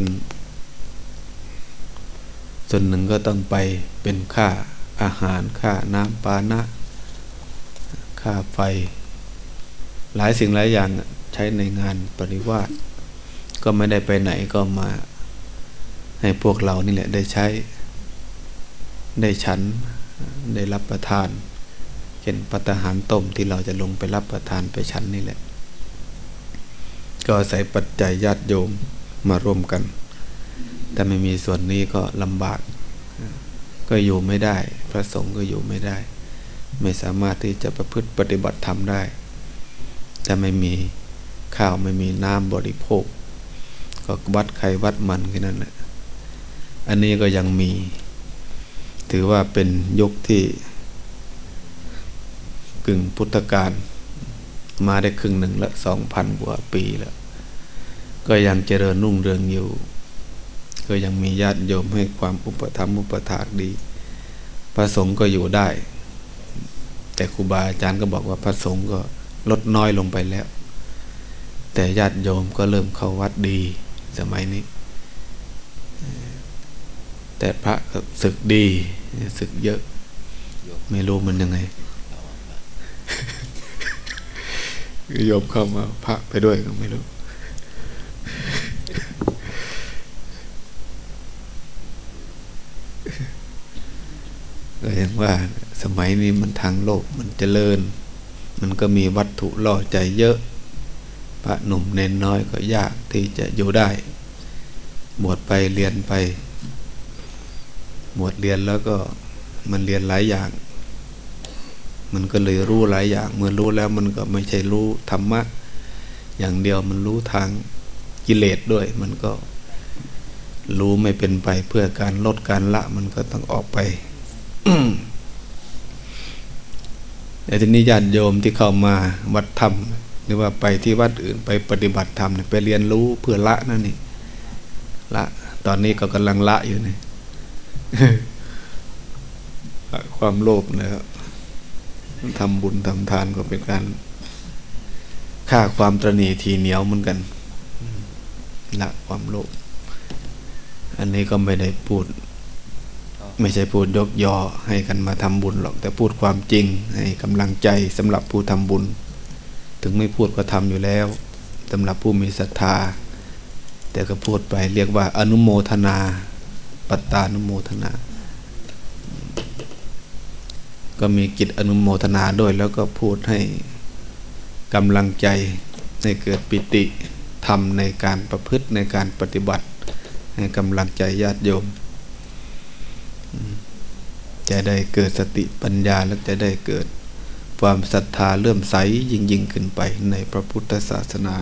Speaker 2: วนหนึ่งก็ต้องไปเป็นค่าอาหารค่าน้ำปานะค่าไฟหลายสิ่งหลายอย่างใช้ในงานปริวาสก็ไม่ได้ไปไหนก็มาให้พวกเรานี่แหละได้ใช้ได้ฉันได้รับประทานเช่นภัตตาหารต้มที่เราจะลงไปรับประทานไปฉันนี่แหละก็อาศัยปัจจัยญาติโยมมาร่วมกันถ้าไม่มีส่วนนี้ก็ลำบากก็อยู่ไม่ได้พระสงฆ์ก็อยู่ไม่ได้ไม่สามารถที่จะประพฤติปฏิบัติธรรมได้ถ้าไม่มีข้าวไม่มีน้ำบริโภคก็วัดใครวัดมันแค่นั้นแหละอันนี้ก็ยังมีถือว่าเป็นยุคที่กึ่งพุทธกาลมาได้ครึ่งหนึ่งละ 2,000 กว่าปีแล้วก็ยังเจริญรุ่งเรืองอยู่ก็ยังมีญาติโยมให้ความอุปถัมภ์อุปถากดีพระสงฆ์ก็อยู่ได้แต่ครูบาอาจารย์ก็บอกว่าพระสงฆ์ก็ลดน้อยลงไปแล้วแต่ญาติโยมก็เริ่มเข้าวัดดีสมัยนี้แต่พระก็ศึกดีศึกเยอะไม่รู้มันยังไงโยมเข้ามาพระไปด้วยก็ไม่รู้ก็อย่างว่าสมัยนี้มันทางโลกมันเจริญมันก็มีวัตถุล่อใจเยอะพระหนุ่มเน้นน้อยก็ยากที่จะอยู่ได้บวชไปเรียนไปบวชเรียนแล้วก็มันเรียนหลายอย่างมันก็เลยรู้หลายอย่างเมื่อรู้แล้วมันก็ไม่ใช่รู้ธรรมะอย่างเดียวมันรู้ทางกิเลสด้วยมันก็รู้ไม่เป็นไปเพื่อการลดการละมันก็ต้องออกไป แต่ทีนี้ญาติโยมที่เข้ามาวัดธรรมหรือว่าไปที่วัดอื่นไปปฏิบัติธรรมไปเรียนรู้เพื่อละนั่นนี่ละตอนนี้ก็กำลังละอยู่นี่ ความโลภนะครับทำบุญทำทานก็เป็นการฆ่าความตระหนี่ทีเหนียวเหมือนกันละความโลภอันนี้ก็ไม่ได้พูดไม่ใช่พูดยกยอให้กันมาทำบุญหรอกแต่พูดความจริงให้กำลังใจสำหรับผู้ทำบุญถึงไม่พูดก็ทำอยู่แล้วสำหรับผู้มีศรัทธาแต่ก็พูดไปเรียกว่าอนุโมทนาปัตตานุโมทนาก็มีกิจอนุโมทนาด้วยแล้วก็พูดให้กำลังใจให้เกิดปิติธรรมในการประพฤติในการปฏิบัติให้กำลังใจญาติโยมจะได้เกิดสติปัญญาและจะได้เกิดความศรัทธาเลื่อมใสยิ่งขึ้นไปในพระพุทธศาสนา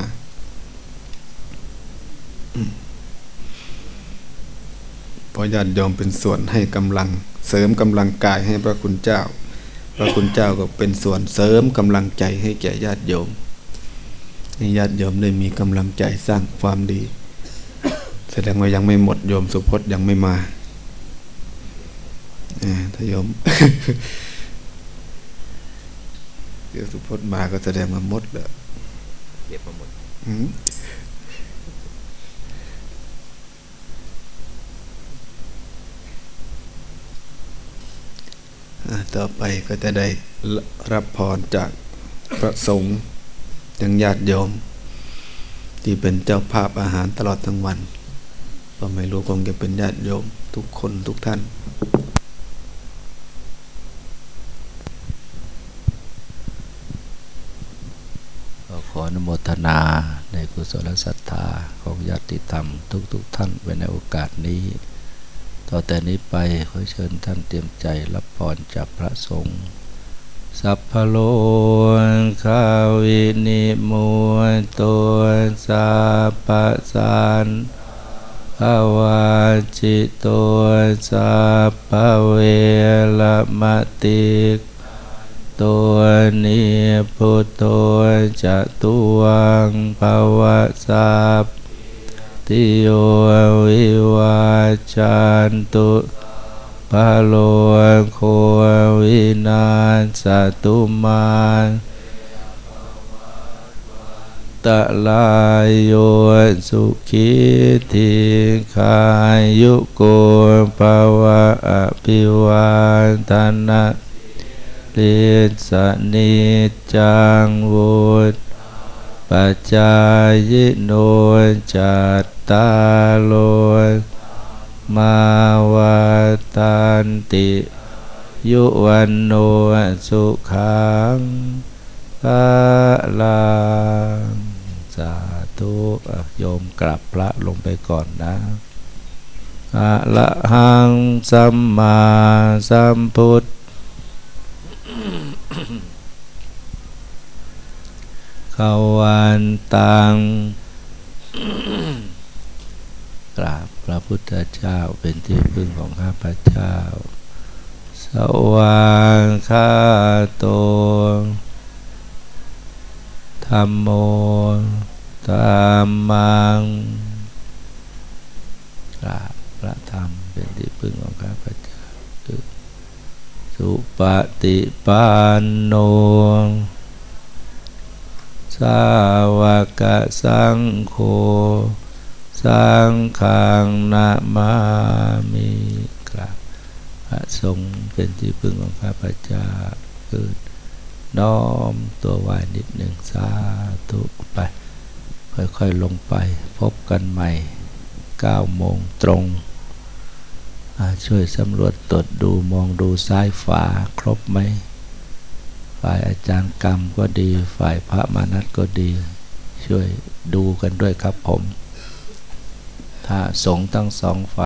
Speaker 2: เพราะญาติโยมเป็นส่วนให้กำลังเสริมกำลังกายให้พระคุณเจ้าพระคุณเจ้าก็เป็นส่วนเสริมกำลังใจให้แก่ญาติโยมให้ญาติโยมได้มีกำลังใจสร้างความดีแสดงว่ายังไม่หมดโยมสุพจน์ยังไม่มาถ้าโยม เดี๋ยวสุพจน์มาก็แสดงว่าหมดแล้ว
Speaker 1: เก็บมาหมด
Speaker 2: ต่อไปก็จะได้รับพรจากพระสงฆ์ยังญาติโยมที่เป็นเจ้าภาพอาหารตลอดทั้งวันก็ไม่รู้คงจะเป็นญาติโยมทุกคนทุกท่าน
Speaker 1: ขออนุโมทนาในกุศลศรัทธาของญาติธรรมทุกท่านไว้ในโอกาสนี้ต่อแต่นี้ไปขอเชิญท่านเตรียมใจรับพรจากพระสงฆ์สัพพโลคาวินิมุตโตสัพพสันภวาจิตโตสัพพเวรมติกตัวนิพุตโตจตุวังภวสัพติโยวิวาจันตุพะโลโควินาศตุมาตะลายโยสุขิธิขายุโกภวะอภิวาทนาลิสนิจังวุฒปัจจายโนจัตตาโลมาวัตันติยุวันโนสุขังภะลังสาธุโยมกราบพระลงไปก่อนนะอะระหังสัมมาสัมพุทธขวันตังราบพระพุทธเจ้าเป็นที่พึ่งของข้าพเจ้าสวากขาโตธัมโมธัมมังกราบพระธรรมเป็นที่พึ่งของข้าพเจ้าสุปฏิปันโนสาวกสังโฆสังฆังนะมามิกราบพระสงฆ์เป็นที่พึ่งของข้าพเจ้าคือน้อมตัวไหวนิดหนึ่งสาธุไปค่อยๆลงไปพบกันใหม่9 โมงตรงช่วยสำรวจตรวจดูมองดูซ้ายฝาครบไหมฝ่ายอาจารย์กรรมก็ดีฝ่ายพระมานัสก็ดีช่วยดูกันด้วยครับผมถ้าสงฆ์ทั้ง2 ฝ่าย